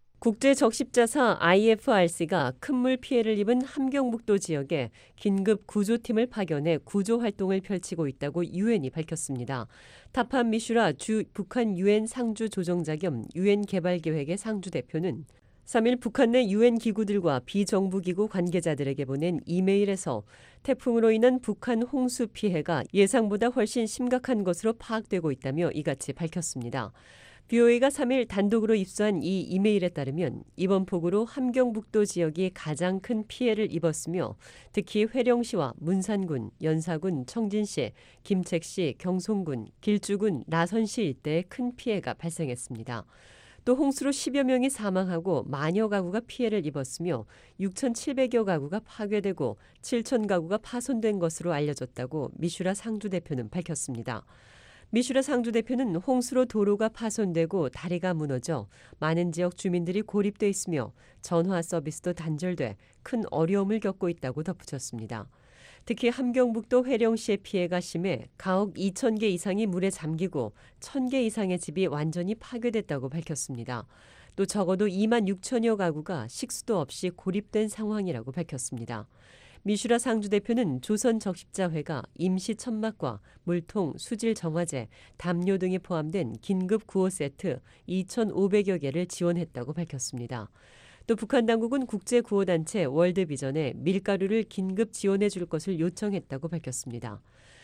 Speaker 17: 국제적십자사 IFRC가 큰 물 피해를 입은 함경북도 지역에 긴급 구조팀을 파견해 구조 활동을 펼치고 있다고 유엔이 밝혔습니다. 타판 미슈라 주 북한 유엔 상주 조정자 겸 유엔 개발계획의 상주 대표는 3일 북한 내 유엔 기구들과 비정부기구 관계자들에게 보낸 이메일에서 태풍으로 인한 북한 홍수 피해가 예상보다 훨씬 심각한 것으로 파악되고 있다며 이같이 밝혔습니다. BOA가 3일 단독으로 입수한 이 이메일에 따르면 이번 폭우로 함경북도 지역이 가장 큰 피해를 입었으며 특히 회령시와 문산군, 연사군, 청진시, 김책시, 경송군, 길주군, 나선시 일대에 큰 피해가 발생했습니다. 또 홍수로 10여 명이 사망하고 만여 가구가 피해를 입었으며 6,700여 가구가 파괴되고 7천 가구가 파손된 것으로 알려졌다고 미슈라 상주 대표는 밝혔습니다. 미슈라 상주 대표는 홍수로 도로가 파손되고 다리가 무너져 많은 지역 주민들이 고립돼 있으며 전화 서비스도 단절돼 큰 어려움을 겪고 있다고 덧붙였습니다. 특히 함경북도 회령시의 피해가 심해 가옥 2,000개 이상이 물에 잠기고 1,000개 이상의 집이 완전히 파괴됐다고 밝혔습니다. 또 적어도 2만 6천여 가구가 식수도 없이 고립된 상황이라고 밝혔습니다. 미슈라 상주 대표는 조선적십자회가 임시 천막과 물통, 수질 정화제, 담요 등이 포함된 긴급 구호 세트 2,500여 개를 지원했다고 밝혔습니다. 또 북한 당국은 국제구호단체 월드비전에 밀가루를 긴급 지원해 줄 것을 요청했다고 밝혔습니다.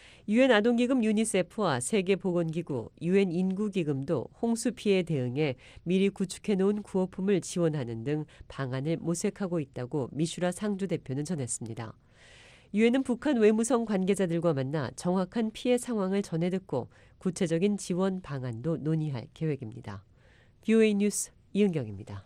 Speaker 17: 유엔 아동기금 유니세프와 세계보건기구, 유엔 인구기금도 홍수 피해 대응에 미리 구축해 놓은 구호품을 지원하는 등 방안을 모색하고 있다고 미슈라 상주 대표는 전했습니다. 유엔은 북한 외무성 관계자들과 만나 정확한 피해 상황을 전해 듣고 구체적인 지원 방안도 논의할 계획입니다. BOA 뉴스 이은경입니다.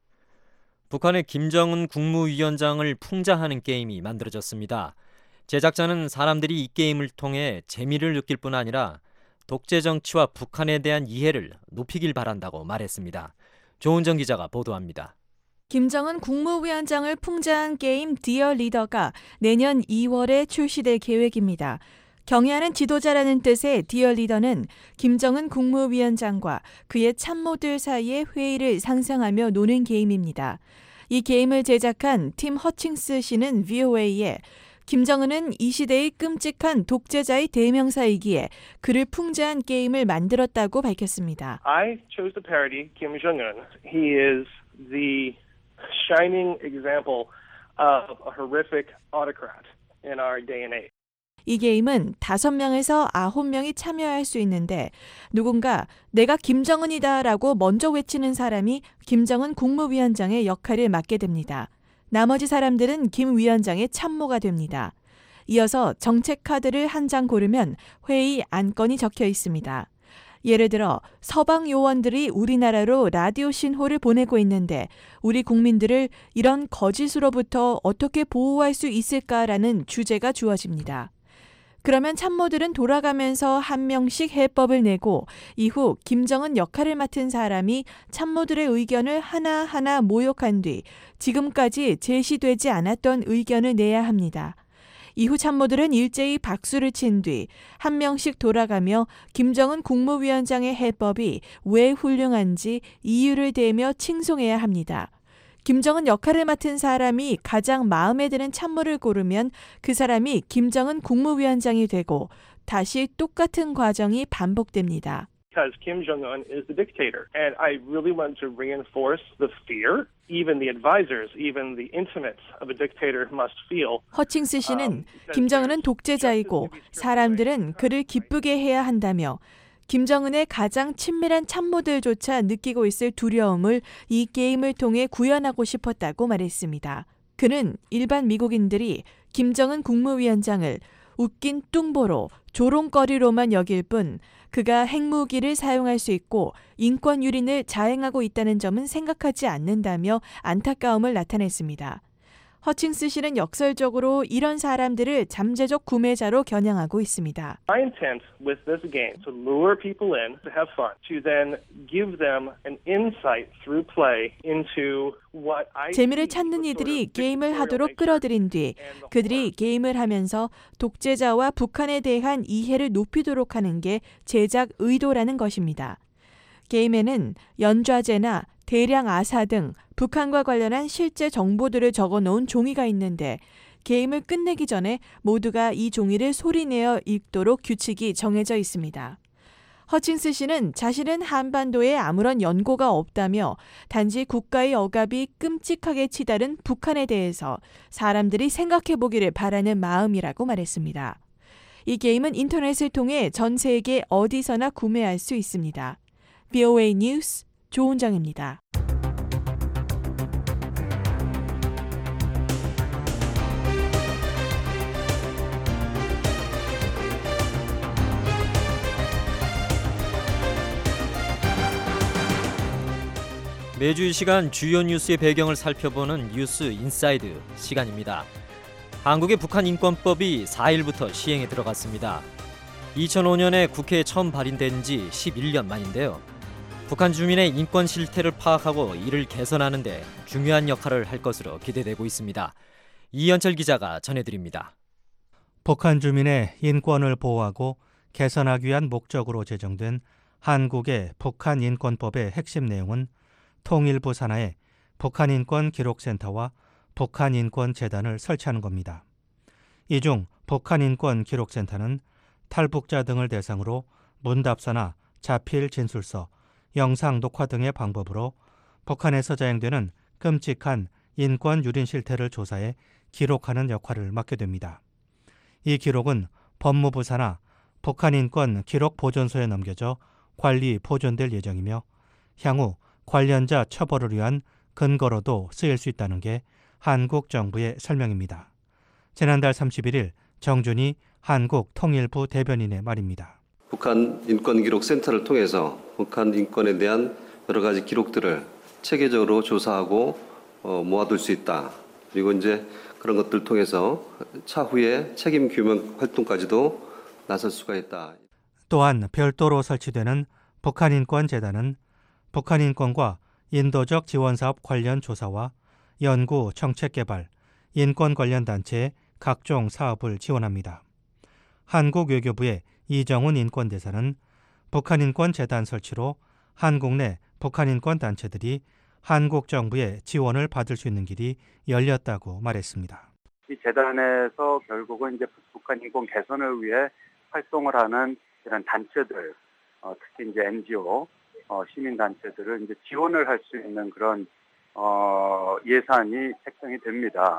Speaker 3: 북한의 김정은 국무위원장을 풍자하는 게임이 만들어졌습니다. 제작자는 사람들이 이 게임을 통해 재미를 느낄 뿐 아니라 독재 정치와 북한에 대한 이해를 높이길 바란다고 말했습니다. 조은정 기자가 보도합니다.
Speaker 18: 김정은 국무위원장을 풍자한 게임 디어 리더가 내년 2월에 출시될 계획입니다. 경애하는 지도자라는 뜻의 디어 리더는 김정은 국무위원장과 그의 참모들 사이의 회의를 상상하며 노는 게임입니다. 이 게임을 제작한 팀 허칭스 씨는 VOA에 김정은은 이 시대의 끔찍한 독재자의 대명사이기에 그를 풍자한 게임을 만들었다고 밝혔습니다.
Speaker 19: I chose to parody Kim Jong-un. He is the shining example of a horrific autocrat in our day and age.
Speaker 18: 이 게임은 5명에서 9명이 참여할 수 있는데 누군가 내가 김정은이다라고 먼저 외치는 사람이 김정은 국무위원장의 역할을 맡게 됩니다. 나머지 사람들은 김 위원장의 참모가 됩니다. 이어서 정책 카드를 한 장 고르면 회의 안건이 적혀 있습니다. 예를 들어 서방 요원들이 우리나라로 라디오 신호를 보내고 있는데 우리 국민들을 이런 거짓으로부터 어떻게 보호할 수 있을까라는 주제가 주어집니다. 그러면 참모들은 돌아가면서 한 명씩 해법을 내고 이후 김정은 역할을 맡은 사람이 참모들의 의견을 하나하나 모욕한 뒤 지금까지 제시되지 않았던 의견을 내야 합니다. 이후 참모들은 일제히 박수를 친 뒤 한 명씩 돌아가며 김정은 국무위원장의 해법이 왜 훌륭한지 이유를 대며 칭송해야 합니다. 김정은 역할을 맡은 사람이 가장 마음에 드는 참모를 고르면 그 사람이 김정은 국무위원장이 되고 다시 똑같은 과정이 반복됩니다.
Speaker 19: Because Kim Jong-un is the dictator. And I really want to reinforce the fear. Even the advisors, even the intimates of a dictator must feel.
Speaker 18: 허칭스 씨는 김정은은 독재자이고 사람들은 그를 기쁘게 해야 한다며 김정은의 가장 친밀한 참모들조차 느끼고 있을 두려움을 이 게임을 통해 구현하고 싶었다고 말했습니다. 그는 일반 미국인들이 김정은 국무위원장을 웃긴 뚱보로 조롱거리로만 여길 뿐 그가 핵무기를 사용할 수 있고 인권 유린을 자행하고 있다는 점은 생각하지 않는다며 안타까움을 나타냈습니다. 허칭스 씨는 역설적으로 이런 사람들을 잠재적 구매자로 겨냥하고 있습니다.
Speaker 19: My intent with this game is to lure people in to have fun, to then give them an insight through play into what I
Speaker 18: 재미를 찾는 이들이 게임을 하도록 끌어들인 뒤 그들이 게임을 하면서 독재자와 북한에 대한 이해를 높이도록 하는 게 제작 의도라는 것입니다. 게임에는 연좌제나 대량 아사 등 북한과 관련한 실제 정보들을 적어놓은 종이가 있는데 게임을 끝내기 전에 모두가 이 종이를 소리내어 읽도록 규칙이 정해져 있습니다. 허칭스 씨는 자신은 한반도에 아무런 연고가 없다며 단지 국가의 억압이 끔찍하게 치달은 북한에 대해서 사람들이 생각해보기를 바라는 마음이라고 말했습니다. 이 게임은 인터넷을 통해 전 세계 어디서나 구매할 수 있습니다. VOA 뉴스 조은정입니다.
Speaker 3: 매주 이 시간 주요 뉴스의 배경을 살펴보는 뉴스 인사이드 시간입니다. 한국의 북한 인권법이 4일부터 시행에 들어갔습니다. 2005년에 국회에 처음 발의된 지 11년 만인데요. 북한 주민의 인권 실태를 파악하고 이를 개선하는 데 중요한 역할을 할 것으로 기대되고 있습니다. 이현철 기자가 전해드립니다.
Speaker 16: 북한 주민의 인권을 보호하고 개선하기 위한 목적으로 제정된 한국의 북한 인권법의 핵심 내용은 통일부 산하에 북한인권기록센터와 북한인권재단을 설치하는 겁니다. 이 중 북한인권기록센터는 탈북자 등을 대상으로 문답서나 자필 진술서, 영상 녹화 등의 방법으로 북한에서 자행되는 끔찍한 인권 유린 실태를 조사해 기록하는 역할을 맡게 됩니다. 이 기록은 법무부 산하 북한인권기록보존소에 넘겨져 관리 보존될 예정이며 향후 관련자 처벌을 위한 근거로도 쓰일 수 있다는 게 한국 정부의 설명입니다. 지난달 31일 정준희 한국통일부 대변인의 말입니다.
Speaker 20: 북한 인권기록센터를 통해서 북한 인권에 대한 여러 가지 기록들을 체계적으로 조사하고 모아둘 수 있다. 그리고 이제 그런 것들을 통해서 차후에 책임 규명 활동까지도 나설 수가 있다.
Speaker 16: 또한 별도로 설치되는 북한인권재단은 북한인권과 인도적 지원사업 관련 조사와 연구, 정책개발, 인권 관련 단체의 각종 사업을 지원합니다. 한국 외교부의 이정훈 인권대사는 북한인권재단 설치로 한국 내 북한인권 단체들이 한국 정부의 지원을 받을 수 있는 길이 열렸다고 말했습니다.
Speaker 6: 이 재단에서 결국은 이제 북한 인권 개선을 위해 활동을 하는 이런 단체들, 특히 이제 NGO, 시민 단체들을 이제 지원을 할 수 있는 그런 예산이 책정이 됩니다.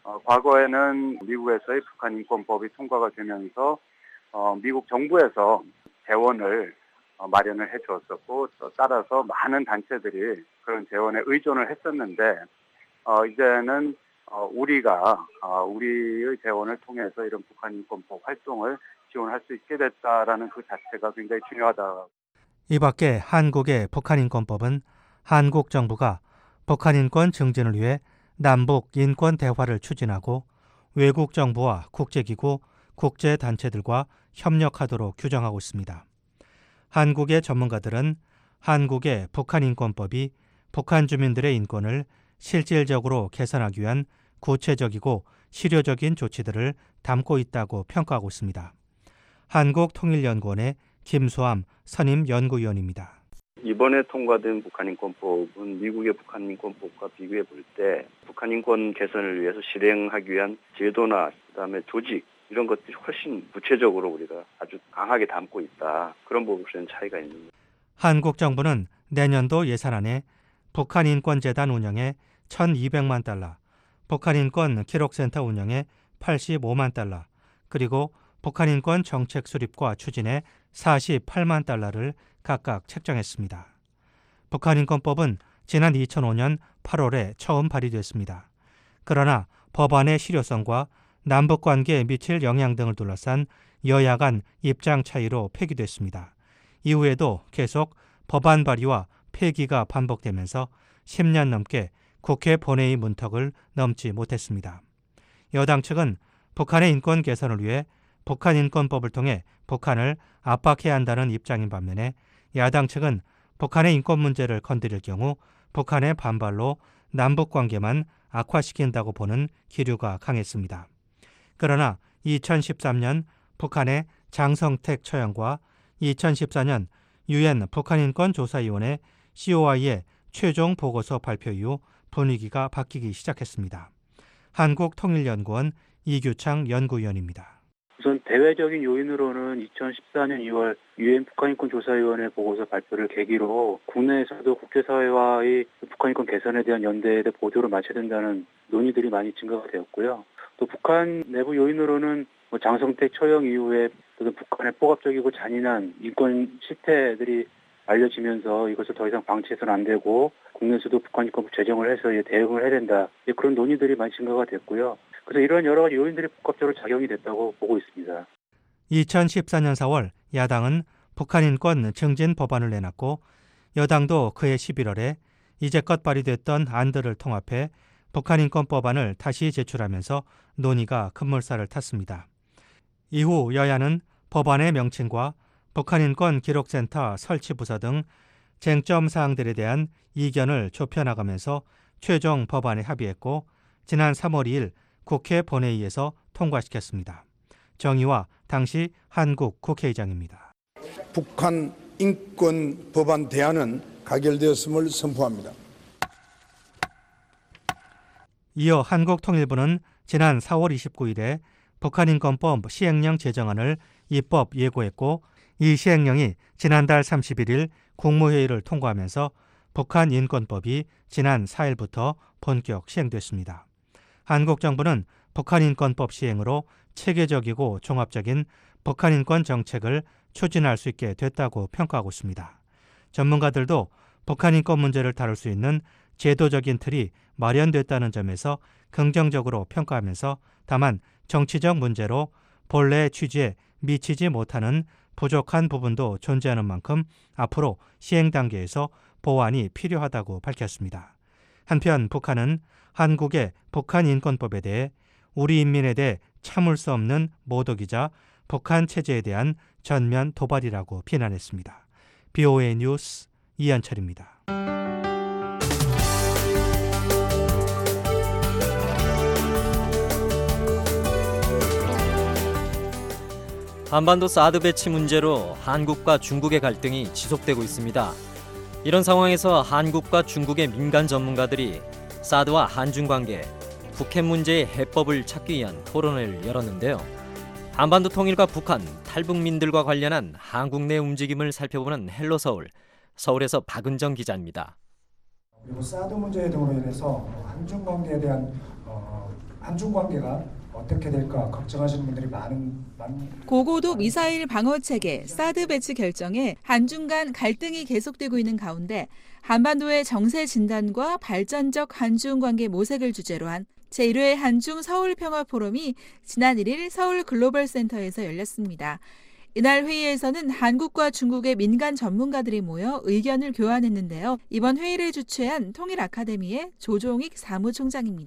Speaker 6: 과거에는 미국에서의 북한 인권법이 통과가 되면서 미국 정부에서 재원을 마련을 해 주었었고 따라서 많은 단체들이 그런 재원에 의존을 했었는데 이제는 우리의 재원을 통해서 이런 북한 인권법 활동을 지원할 수 있게 됐다라는 그 자체가 굉장히 중요하다.
Speaker 16: 이 밖에 한국의 북한인권법은 한국 정부가 북한인권 증진을 위해 남북 인권 대화를 추진하고 외국 정부와 국제기구, 국제단체들과 협력하도록 규정하고 있습니다. 한국의 전문가들은 한국의 북한인권법이 북한 주민들의 인권을 실질적으로 개선하기 위한 구체적이고 실효적인 조치들을 담고 있다고 평가하고 있습니다. 한국통일연구원의 김수함 선임연구위원입니다.
Speaker 21: 이번에 통과된 북한인권법은 미국의 북한인권법과 비교해 볼 때 북한인권 개선을 위해서 실행하기 위한 제도나 그다음에 조직 이런 것들이 훨씬 구체적으로 우리가 아주 강하게 담고 있다. 그런 부분에서는 차이가 있는.
Speaker 16: 한국 정부는 내년도 예산안에 북한인권재단 운영에 1,200만 달러, 북한인권 기록센터 운영에 85만 달러, 그리고 북한인권 정책 수립과 추진에 48만 달러를 각각 책정했습니다. 북한인권법은 지난 2005년 8월에 처음 발의됐습니다. 그러나 법안의 실효성과 남북관계에 미칠 영향 등을 둘러싼 여야 간 입장 차이로 폐기됐습니다. 이후에도 계속 법안 발의와 폐기가 반복되면서 10년 넘게 국회 본회의 문턱을 넘지 못했습니다. 여당 측은 북한의 인권 개선을 위해 북한인권법을 통해 북한을 압박해야 한다는 입장인 반면에 야당 측은 북한의 인권 문제를 건드릴 경우 북한의 반발로 남북관계만 악화시킨다고 보는 기류가 강했습니다. 그러나 2013년 북한의 장성택 처형과 2014년 유엔 북한인권조사위원회 COI의 최종 보고서 발표 이후 분위기가 바뀌기 시작했습니다. 한국통일연구원 이규창 연구위원입니다.
Speaker 22: 우선 대외적인 요인으로는 2014년 2월 유엔 북한인권조사위원회 보고서 발표를 계기로 국내에서도 국제사회와의 북한인권 개선에 대한 연대에 대해 보조를 맞춰야 된다는 논의들이 많이 증가가 되었고요. 또 북한 내부 요인으로는 장성택 처형 이후에 북한의 폭압적이고 잔인한 인권 실태들이 알려지면서 이것을 더 이상 방치해서는 안 되고 국내에서도 북한인권법 제정을 해서 대응을 해야 된다. 그런 논의들이 많이 증가가 됐고요. 그래서 이런 여러 가지 요인들이 복합적으로 작용이 됐다고 보고 있습니다.
Speaker 16: 2014년 4월 야당은 북한인권 증진 법안을 내놨고 여당도 그해 11월에 이제껏 발의됐던 안들을 통합해 북한인권법안을 다시 제출하면서 논의가 급물살을 탔습니다. 이후 여야는 법안의 명칭과 북한인권 기록센터 설치 부서 등 쟁점 사항들에 대한 이견을 좁혀나가면서 최종 법안에 합의했고 지난 3월 2일 국회 본회의에서 통과시켰습니다. 정의화 당시 한국 국회의장입니다.
Speaker 23: 북한 인권 법안 대안은 가결되었음을 선포합니다.
Speaker 16: 이어 한국통일부는 지난 4월 29일에 북한인권법 시행령 제정안을 입법 예고했고 이 시행령이 지난달 31일 국무회의를 통과하면서 북한인권법이 지난 4일부터 본격 시행됐습니다. 한국 정부는 북한인권법 시행으로 체계적이고 종합적인 북한인권 정책을 추진할 수 있게 됐다고 평가하고 있습니다. 전문가들도 북한인권 문제를 다룰 수 있는 제도적인 틀이 마련됐다는 점에서 긍정적으로 평가하면서 다만 정치적 문제로 본래 취지에 미치지 못하는 부족한 부분도 존재하는 만큼 앞으로 시행 단계에서 보완이 필요하다고 밝혔습니다. 한편 북한은 한국의 북한인권법에 대해 우리 인민에 대해 참을 수 없는 모독이자 북한 체제에 대한 전면 도발이라고 비난했습니다. BOA 뉴스 이한철입니다.
Speaker 3: 한반도 사드 배치 문제로 한국과 중국의 갈등이 지속되고 있습니다. 이런 상황에서 한국과 중국의 민간 전문가들이 사드와 한중 관계, 북핵 문제의 해법을 찾기 위한 토론회를 열었는데요. 한반도 통일과 북한, 탈북민들과 관련한 한국 내 움직임을 살펴보는 헬로 서울, 서울에서 박은정 기자입니다.
Speaker 24: 그리고 사드 문제 등으로 인해서 한중 관계에 대한 한중 관계가 어떻게 될까 걱정하시는 분들이 많은
Speaker 25: 고고도 미사일 방어 체계 사드 배치 결정에 한중 간 갈등이 계속되고 있는 가운데 한반도의 정세 진단과 발전적 한중 관계 모색을 주제로 한 제1회 한중 서울 평화 포럼이 지난 1일 서울 글로벌 센터에서 열렸습니다. 이날 회의에서는 한국과 중국의 민간 전문가들이 모여 의견을 교환했는데요. 이번 회의를 주최한 통일 아카데미의 조종익 사무총장입니다.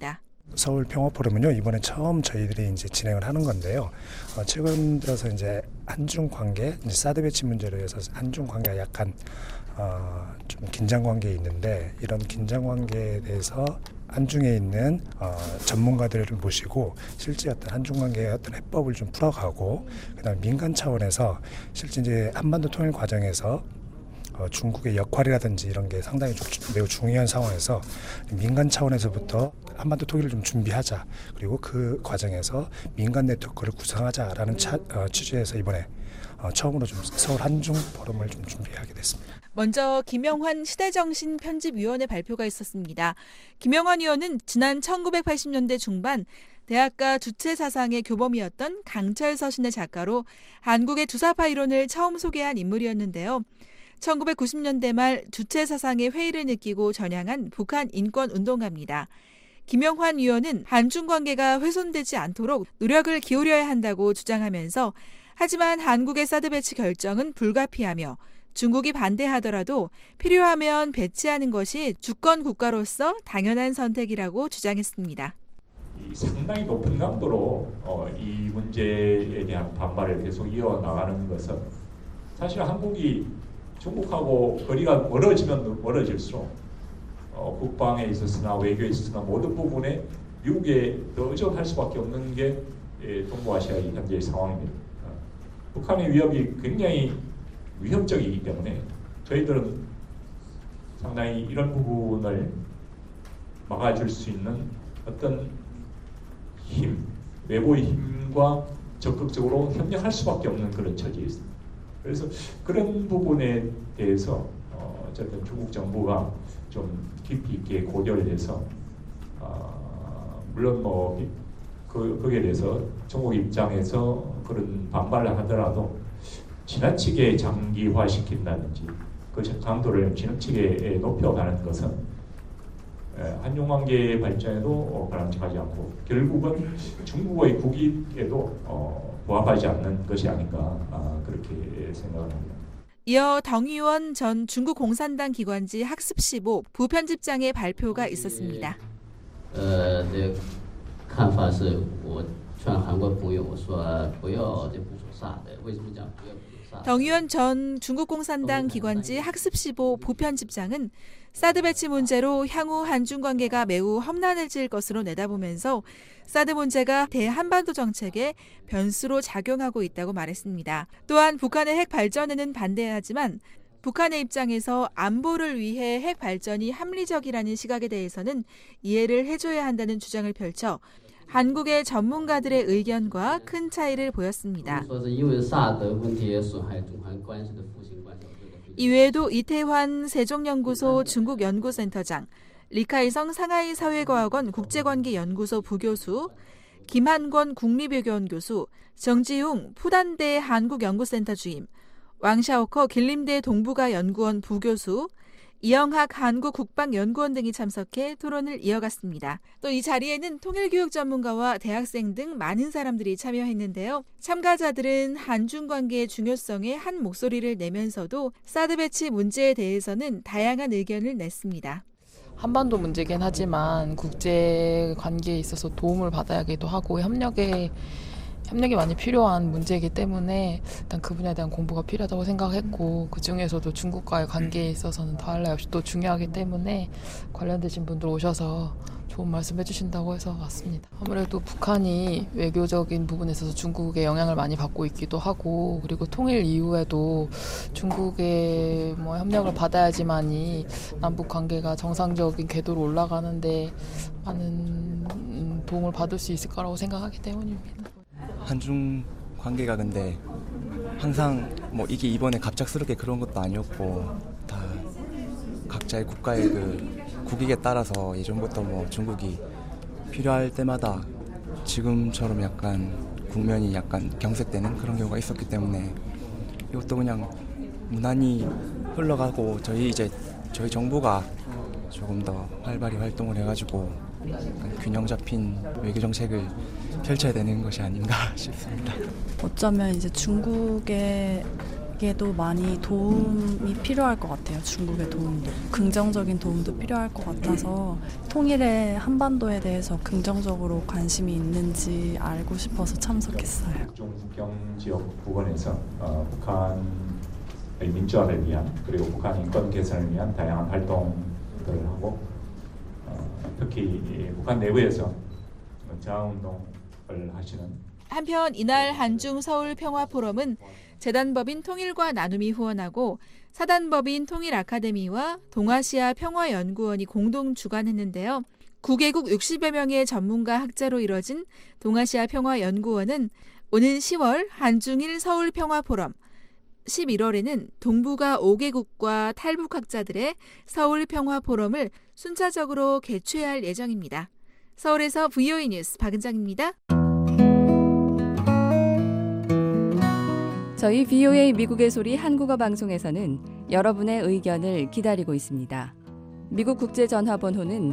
Speaker 24: 서울 평화 포럼은요, 이번에 처음 저희들이 이제 진행을 하는 건데요. 최근 들어서 이제 한중 관계, 이제 사드 배치 문제로 해서 한중 관계가 약간 좀 긴장 관계에 있는데, 이런 긴장 관계에 대해서 한중에 있는 전문가들을 모시고 실제 어떤 한중 관계의 어떤 해법을 좀 풀어가고, 그다음에 민간 차원에서 실제 이제 한반도 통일 과정에서 중국의 역할이라든지 이런 게 상당히 매우 중요한 상황에서 민간 차원에서부터 한반도 통일을 좀 준비하자, 그리고 그 과정에서 민간 네트워크를 구성하자라는 취지에서 이번에 처음으로 좀 서울 한중 포럼을 좀 준비하게 됐습니다.
Speaker 25: 먼저 김영환 시대정신 편집위원회 발표가 있었습니다. 김영환 위원은 지난 1980년대 중반 대학가 주체 사상의 교범이었던 강철 서신의 작가로 한국의 주사파 이론을 처음 소개한 인물이었는데요. 1990년대 말 주체 사상의 회의를 느끼고 전향한 북한 인권운동가입니다. 김영환 위원은 한중 관계가 훼손되지 않도록 노력을 기울여야 한다고 주장하면서, 하지만 한국의 사드 배치 결정은 불가피하며 중국이 반대하더라도 필요하면 배치하는 것이 주권 국가로서 당연한 선택이라고 주장했습니다.
Speaker 1: 상당히 높은 강도로 이 문제에 대한 반발을 계속 이어나가는 것은, 사실 한국이 중국하고 거리가 멀어지면 멀어질수록 국방에 있어서나 외교에 있어서나 모든 부분에 미국에 더 의존할 수밖에 없는 게 동부아시아의 현재의 상황입니다. 북한의 위협이 굉장히 위협적이기 때문에 저희들은 상당히 이런 부분을 막아줄 수 있는 어떤 힘, 외부의 힘과 적극적으로 협력할 수밖에 없는 그런 처지에 있습니다. 그래서 그런 부분에 대해서 어쨌든 중국 정부가 좀 깊이 있게 고려를 해서 물론 뭐 거기에 대해서 중국 입장에서 그런 반발을 하더라도 지나치게 장기화시킨다든지 그 강도를 지나치게 높여가는 것은 한중 관계의 발전에도 바람직하지 않고 결국은 중국의 국익에도 부합하지 않는 것이 아닌가 그렇게 생각을 합니다.
Speaker 25: 이어 덩이원 전 중국 공산당 기관지 학습15 부편집장의 발표가 있었습니다. 덩이원 전 중국 공산당 기관지 학습15 부편집장은 사드 배치 문제로 향후 한중 관계가 매우 험난해질 것으로 내다보면서 사드 문제가 대한반도 정책의 변수로 작용하고 있다고 말했습니다. 또한 북한의 핵 발전에는 반대하지만 북한의 입장에서 안보를 위해 핵 발전이 합리적이라는 시각에 대해서는 이해를 해줘야 한다는 주장을 펼쳐 한국의 전문가들의 의견과 큰 차이를 보였습니다. 이외에도 이태환 세종연구소 중국연구센터장, 리카이성 상하이 사회과학원 국제관계연구소 부교수, 김한권 국립외교원 교수, 정지웅 푸단대 한국연구센터 주임, 왕샤오커 길림대 동북아연구원 부교수, 이영학 한국국방연구원 등이 참석해 토론을 이어갔습니다. 또 이 자리에는 통일교육 전문가와 대학생 등 많은 사람들이 참여했는데요. 참가자들은 한중 관계의 중요성에 한 목소리를 내면서도 사드 배치 문제에 대해서는 다양한 의견을 냈습니다.
Speaker 2: 한반도 문제긴 하지만 국제 관계에 있어서 도움을 받아야기도 하고 협력이 많이 필요한 문제이기 때문에 일단 그 분야에 대한 공부가 필요하다고 생각했고, 그중에서도 중국과의 관계에 있어서는 더할 나위 없이 또 중요하기 때문에 관련되신 분들 오셔서 좋은 말씀 해주신다고 해서 왔습니다. 아무래도 북한이 외교적인 부분에 있어서 중국의 영향을 많이 받고 있기도 하고, 그리고 통일 이후에도 중국의 협력을 받아야지만이 남북 관계가 정상적인 궤도로 올라가는데 많은 도움을 받을 수 있을 거라고 생각하기 때문입니다.
Speaker 4: 한중 관계가 근데 항상 이게 이번에 갑작스럽게 그런 것도 아니었고, 다 각자의 국가의 그 국익에 따라서 예전부터 중국이 필요할 때마다 지금처럼 약간 국면이 약간 경색되는 그런 경우가 있었기 때문에 이것도 그냥 무난히 흘러가고, 저희 정부가 조금 더 활발히 활동을 해가지고 약간 균형 잡힌 외교 정책을 펼쳐야 되는 것이 아닌가 싶습니다.
Speaker 5: 어쩌면 이제 중국의 에도 많이 도움이 필요할 것 같아요. 중국의 도움도. 긍정적인 도움도 필요할 것 같아서 통일의 한반도에 대해서 긍정적으로 관심이 있는지 알고 싶어서 참석했어요.
Speaker 1: 중경 지역 부근에서 북한의 민주화를 위한 그리고 북한 인권 개선을 위한 다양한 활동들을 하고 특히 북한 내부에서 저항운동을 하시는
Speaker 25: 한편 이날 한중 서울 평화 포럼은 재단법인 통일과 나눔이 후원하고 사단법인 통일 아카데미와 동아시아 평화연구원이 공동 주관했는데요. 9개국 60여 명의 전문가 학자로 이뤄진 동아시아 평화연구원은 오는 10월 한중일 서울 평화 포럼, 11월에는 동북아 5개국과 탈북학자들의 서울 평화 포럼을 순차적으로 개최할 예정입니다. 서울에서 VOA 뉴스 박은정입니다.
Speaker 7: 저희 VOA 미국의 소리 한국어 방송에서는 여러분의 의견을 기다리고 있습니다. 미국 국제전화번호는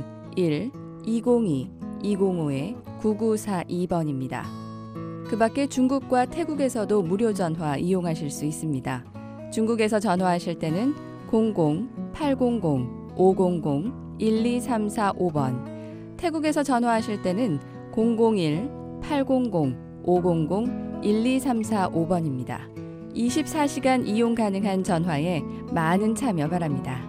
Speaker 7: 1-202-205-9942번입니다. 그 밖에 중국과 태국에서도 무료 전화 이용하실 수 있습니다. 중국에서 전화하실 때는 00-800-500-12345번, 태국에서 전화하실 때는 001-800-500-12345번입니다. 24시간 이용 가능한 전화에 많은 참여 바랍니다.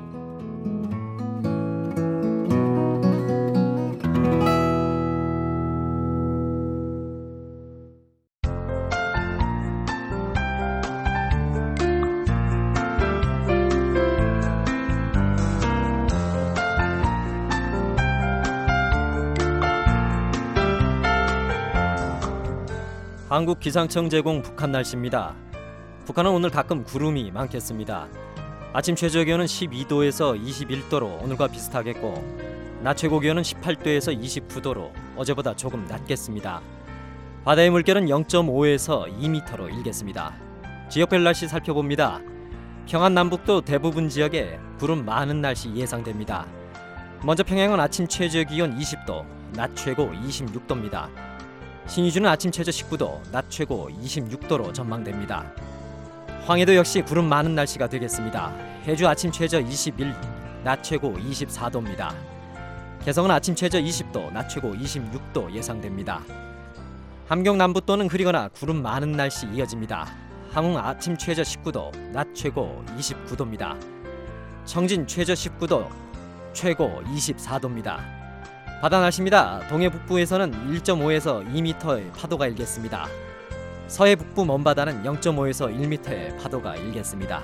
Speaker 3: 한국기상청 제공 북한 날씨입니다. 북한은 오늘 가끔 구름이 많겠습니다. 아침 최저기온은 12도에서 21도로 오늘과 비슷하겠고 낮 최고기온은 18도에서 29도로 어제보다 조금 낮겠습니다. 바다의 물결은 0.5에서 2m로 일겠습니다. 지역별 날씨 살펴봅니다. 평안 남북도 대부분 지역에 구름 많은 날씨 예상됩니다. 먼저 평양은 아침 최저기온 20도, 낮 최고 26도입니다. 신의주는 아침 최저 19도, 낮 최고 26도로 전망됩니다. 황해도 역시 구름 많은 날씨가 되겠습니다. 해주 아침 최저 21, 낮 최고 24도입니다. 개성은 아침 최저 20도, 낮 최고 26도 예상됩니다. 함경 남부도는 흐리거나 구름 많은 날씨 이어집니다. 함흥 아침 최저 19도, 낮 최고 29도입니다. 청진 최저 19도, 최고 24도입니다. 바다 날씨입니다. 동해 북부에서는 1.5에서 2m의 파도가 일겠습니다. 서해 북부 먼바다는 0.5에서 1m의 파도가 일겠습니다.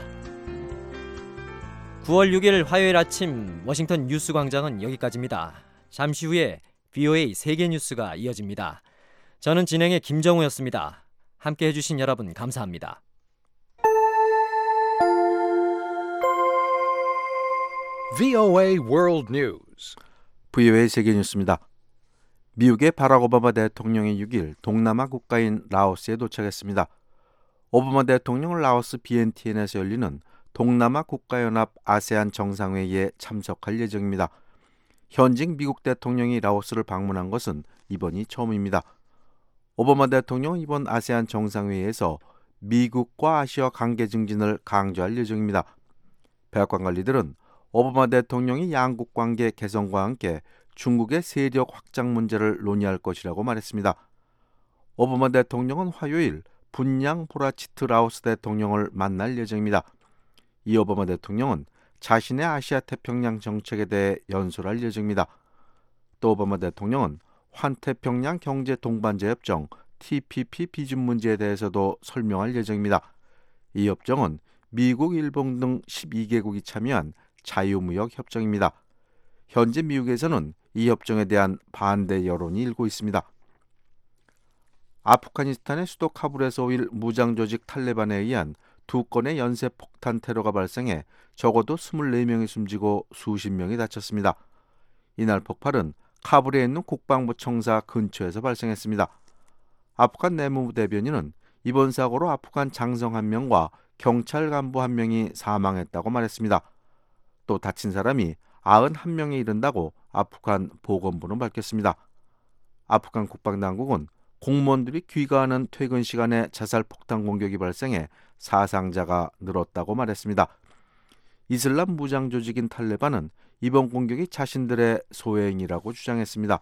Speaker 3: 9월 6일 화요일 아침 워싱턴 뉴스 광장은 여기까지입니다. 잠시 후에 VOA 세계 뉴스가 이어집니다. 저는 진행의 김정우였습니다. 함께 해주신 여러분 감사합니다.
Speaker 8: VOA World News.
Speaker 9: VOA 세계 뉴스입니다. 미국의 바락 오바마 대통령이 6일 동남아 국가인 라오스에 도착했습니다. 오바마 대통령은 라오스 비엔티엔에서 열리는 동남아 국가연합 아세안 정상회의에 참석할 예정입니다. 현직 미국 대통령이 라오스를 방문한 것은 이번이 처음입니다. 오바마 대통령은 이번 아세안 정상회의에서 미국과 아시아 관계 증진을 강조할 예정입니다. 백악관 관리들은 오바마 대통령이 양국 관계 개선과 함께 중국의 세력 확장 문제를 논의할 것이라고 말했습니다. 오바마 대통령은 화요일 분양 보라치트 라오스 대통령을 만날 예정입니다. 이 오바마 대통령은 자신의 아시아 태평양 정책에 대해 연설할 예정입니다. 또 오바마 대통령은 환태평양 경제 동반자 협정 TPP 비준 문제에 대해서도 설명할 예정입니다. 이 협정은 미국, 일본 등 12개국이 참여한 자유무역 협정입니다. 현재 미국에서는 이 협정에 대한 반대 여론이 일고 있습니다. 아프가니스탄의 수도 카불에서 5일 무장조직 탈레반에 의한 2건의 연쇄 폭탄 테러가 발생해 적어도 24명이 숨지고 수십 명이 다쳤습니다. 이날 폭발은 카불에 있는 국방부 청사 근처에서 발생했습니다. 아프간 내무부 대변인은 이번 사고로 아프간 장성 1명과 경찰 간부 1명이 사망했다고 말했습니다. 또 다친 사람이 91명에 이른다고 아프간 보건부는 밝혔습니다. 아프간 국방당국은 공무원들이 귀가하는 퇴근 시간에 자살 폭탄 공격이 발생해 사상자가 늘었다고 말했습니다. 이슬람 무장 조직인 탈레반은 이번 공격이 자신들의 소행이라고 주장했습니다.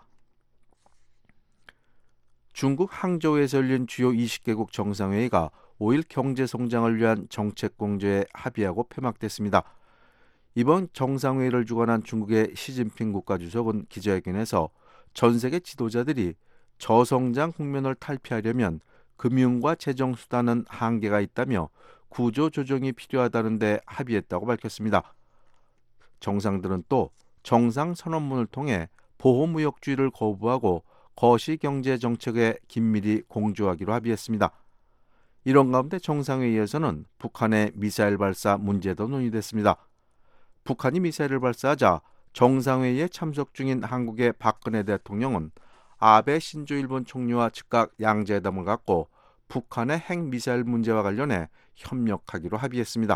Speaker 9: 중국 항저우에서 열린 주요 20개국 정상회의가 5일 경제 성장을 위한 정책 공조에 합의하고 폐막됐습니다. 이번 정상회의를 주관한 중국의 시진핑 국가주석은 기자회견에서 전 세계 지도자들이 저성장 국면을 탈피하려면 금융과 재정 수단은 한계가 있다며 구조 조정이 필요하다는 데 합의했다고 밝혔습니다. 정상들은 또 정상 선언문을 통해 보호무역주의를 거부하고 거시경제 정책에 긴밀히 공조하기로 합의했습니다. 이런 가운데 정상회의에서는 북한의 미사일 발사 문제도 논의됐습니다. 북한이 미사일을 발사하자 정상회의에 참석 중인 한국의 박근혜 대통령은 아베 신조 일본 총리와 즉각 양자회담을 갖고 북한의 핵미사일 문제와 관련해 협력하기로 합의했습니다.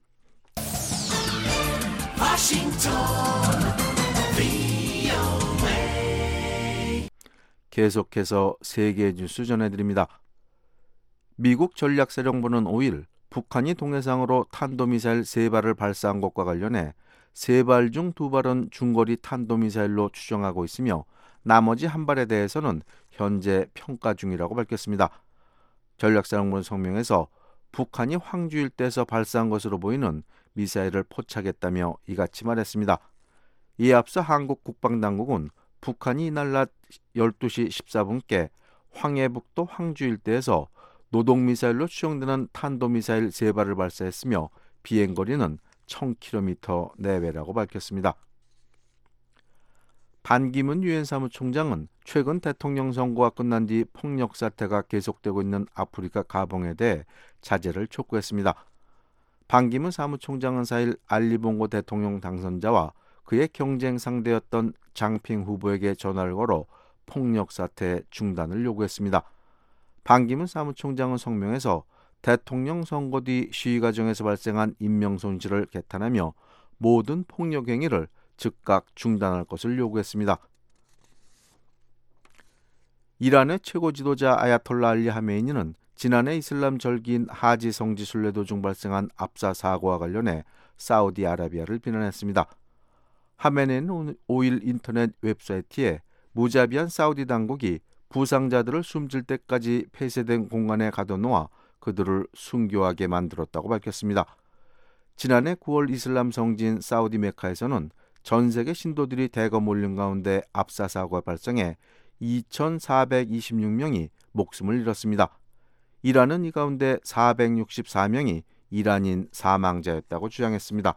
Speaker 9: 계속해서 세계 뉴스 전해드립니다. 미국 전략사령부는 5일 북한이 동해상으로 탄도미사일 3발을 발사한 것과 관련해 3발 중 2발은 중거리 탄도미사일로 추정하고 있으며 나머지 1발에 대해서는 현재 평가 중이라고 밝혔습니다. 전략사령부는 성명에서 북한이 황주 일대에서 발사한 것으로 보이는 미사일을 포착했다며 이같이 말했습니다. 이에 앞서 한국 국방당국은 북한이 이날 낮 12시 14분께 황해북도 황주 일대에서 노동미사일로 추정되는 탄도미사일 3발을 발사했으며 비행거리는 1000km 내외라고 밝혔습니다. 반기문 유엔 사무총장은 최근 대통령 선거가 끝난 뒤 폭력 사태가 계속되고 있는 아프리카 가봉에 대해 자제를 촉구했습니다. 반기문 사무총장은 4일 알리 봉고 대통령 당선자와 그의 경쟁 상대였던 장핑 후보에게 전화를 걸어 폭력 사태 중단을 요구했습니다. 반기문 사무총장은 성명에서 대통령 선거 뒤 시위 과정에서 발생한 인명 손실을 개탄하며 모든 폭력 행위를 즉각 중단할 것을 요구했습니다. 이란의 최고 지도자 아야톨라 알리 하메이니는 지난해 이슬람 절기인 하지 성지 순례 도중 발생한 압사 사고와 관련해 사우디아라비아를 비난했습니다. 하메네이는 5일 인터넷 웹사이트에 무자비한 사우디 당국이 부상자들을 숨질 때까지 폐쇄된 공간에 가둬놓아 그들을 순교하게 만들었다고 밝혔습니다. 지난해 9월 이슬람 성지인 사우디 메카에서는 전 세계 신도들이 대거 몰린 가운데 압사 사고가 발생해 2,426명이 목숨을 잃었습니다. 이란은 이 가운데 464명이 이란인 사망자였다고 주장했습니다.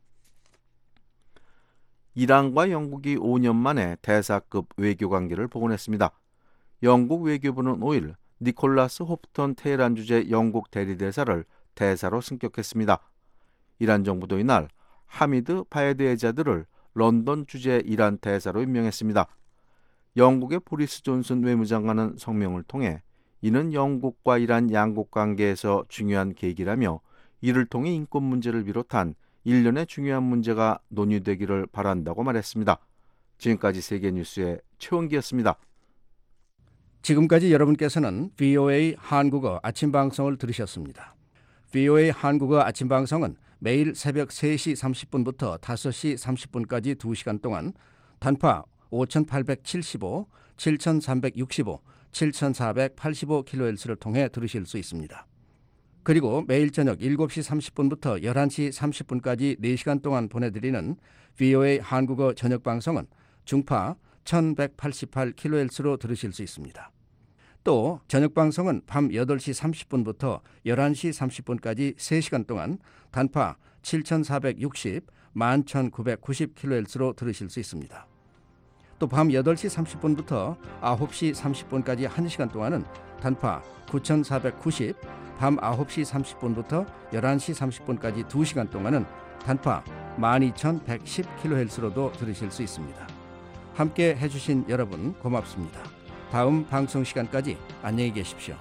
Speaker 9: 이란과 영국이 5년 만에 대사급 외교관계를 복원했습니다. 영국 외교부는 5일 니콜라스 호프턴 테헤란 주재 영국 대리대사를 대사로 승격했습니다. 이란 정부도 이날 하미드 바에드 에자드를 런던 주재 이란 대사로 임명했습니다. 영국의 보리스 존슨 외무장관은 성명을 통해 이는 영국과 이란 양국 관계에서 중요한 계기라며 이를 통해 인권 문제를 비롯한 일련의 중요한 문제가 논의되기를 바란다고 말했습니다. 지금까지 세계뉴스의 최원기였습니다.
Speaker 10: 지금까지 여러분께서는 VOA 한국어 아침 방송을 들으셨습니다. VOA 한국어 아침 방송은 매일 새벽 3시 30분부터 5시 30분까지 2시간 동안 단파 5875, 7365, 7485kHz를 통해 들으실 수 있습니다. 그리고 매일 저녁 7시 30분부터 11시 30분까지 4시간 동안 보내드리는 VOA 한국어 저녁 방송은 중파 1188kHz로 들으실 수 있습니다. 또 저녁 방송은 밤 8시 30분부터 11시 30분까지 3시간 동안 단파 7460, 11990kHz로 들으실 수 있습니다. 또 밤 8시 30분부터 9시 30분까지 1시간 동안은 단파 9490, 밤 9시 30분부터 11시 30분까지 2시간 동안은 단파 12110kHz로도 들으실 수 있습니다. 함께 해주신 여러분 고맙습니다. 다음 방송 시간까지 안녕히 계십시오.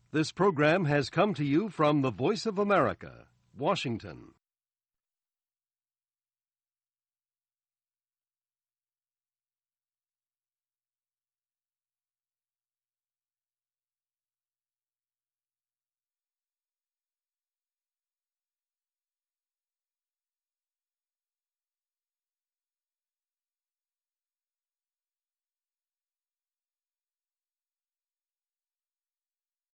Speaker 8: This program has come to you from the Voice of America, Washington.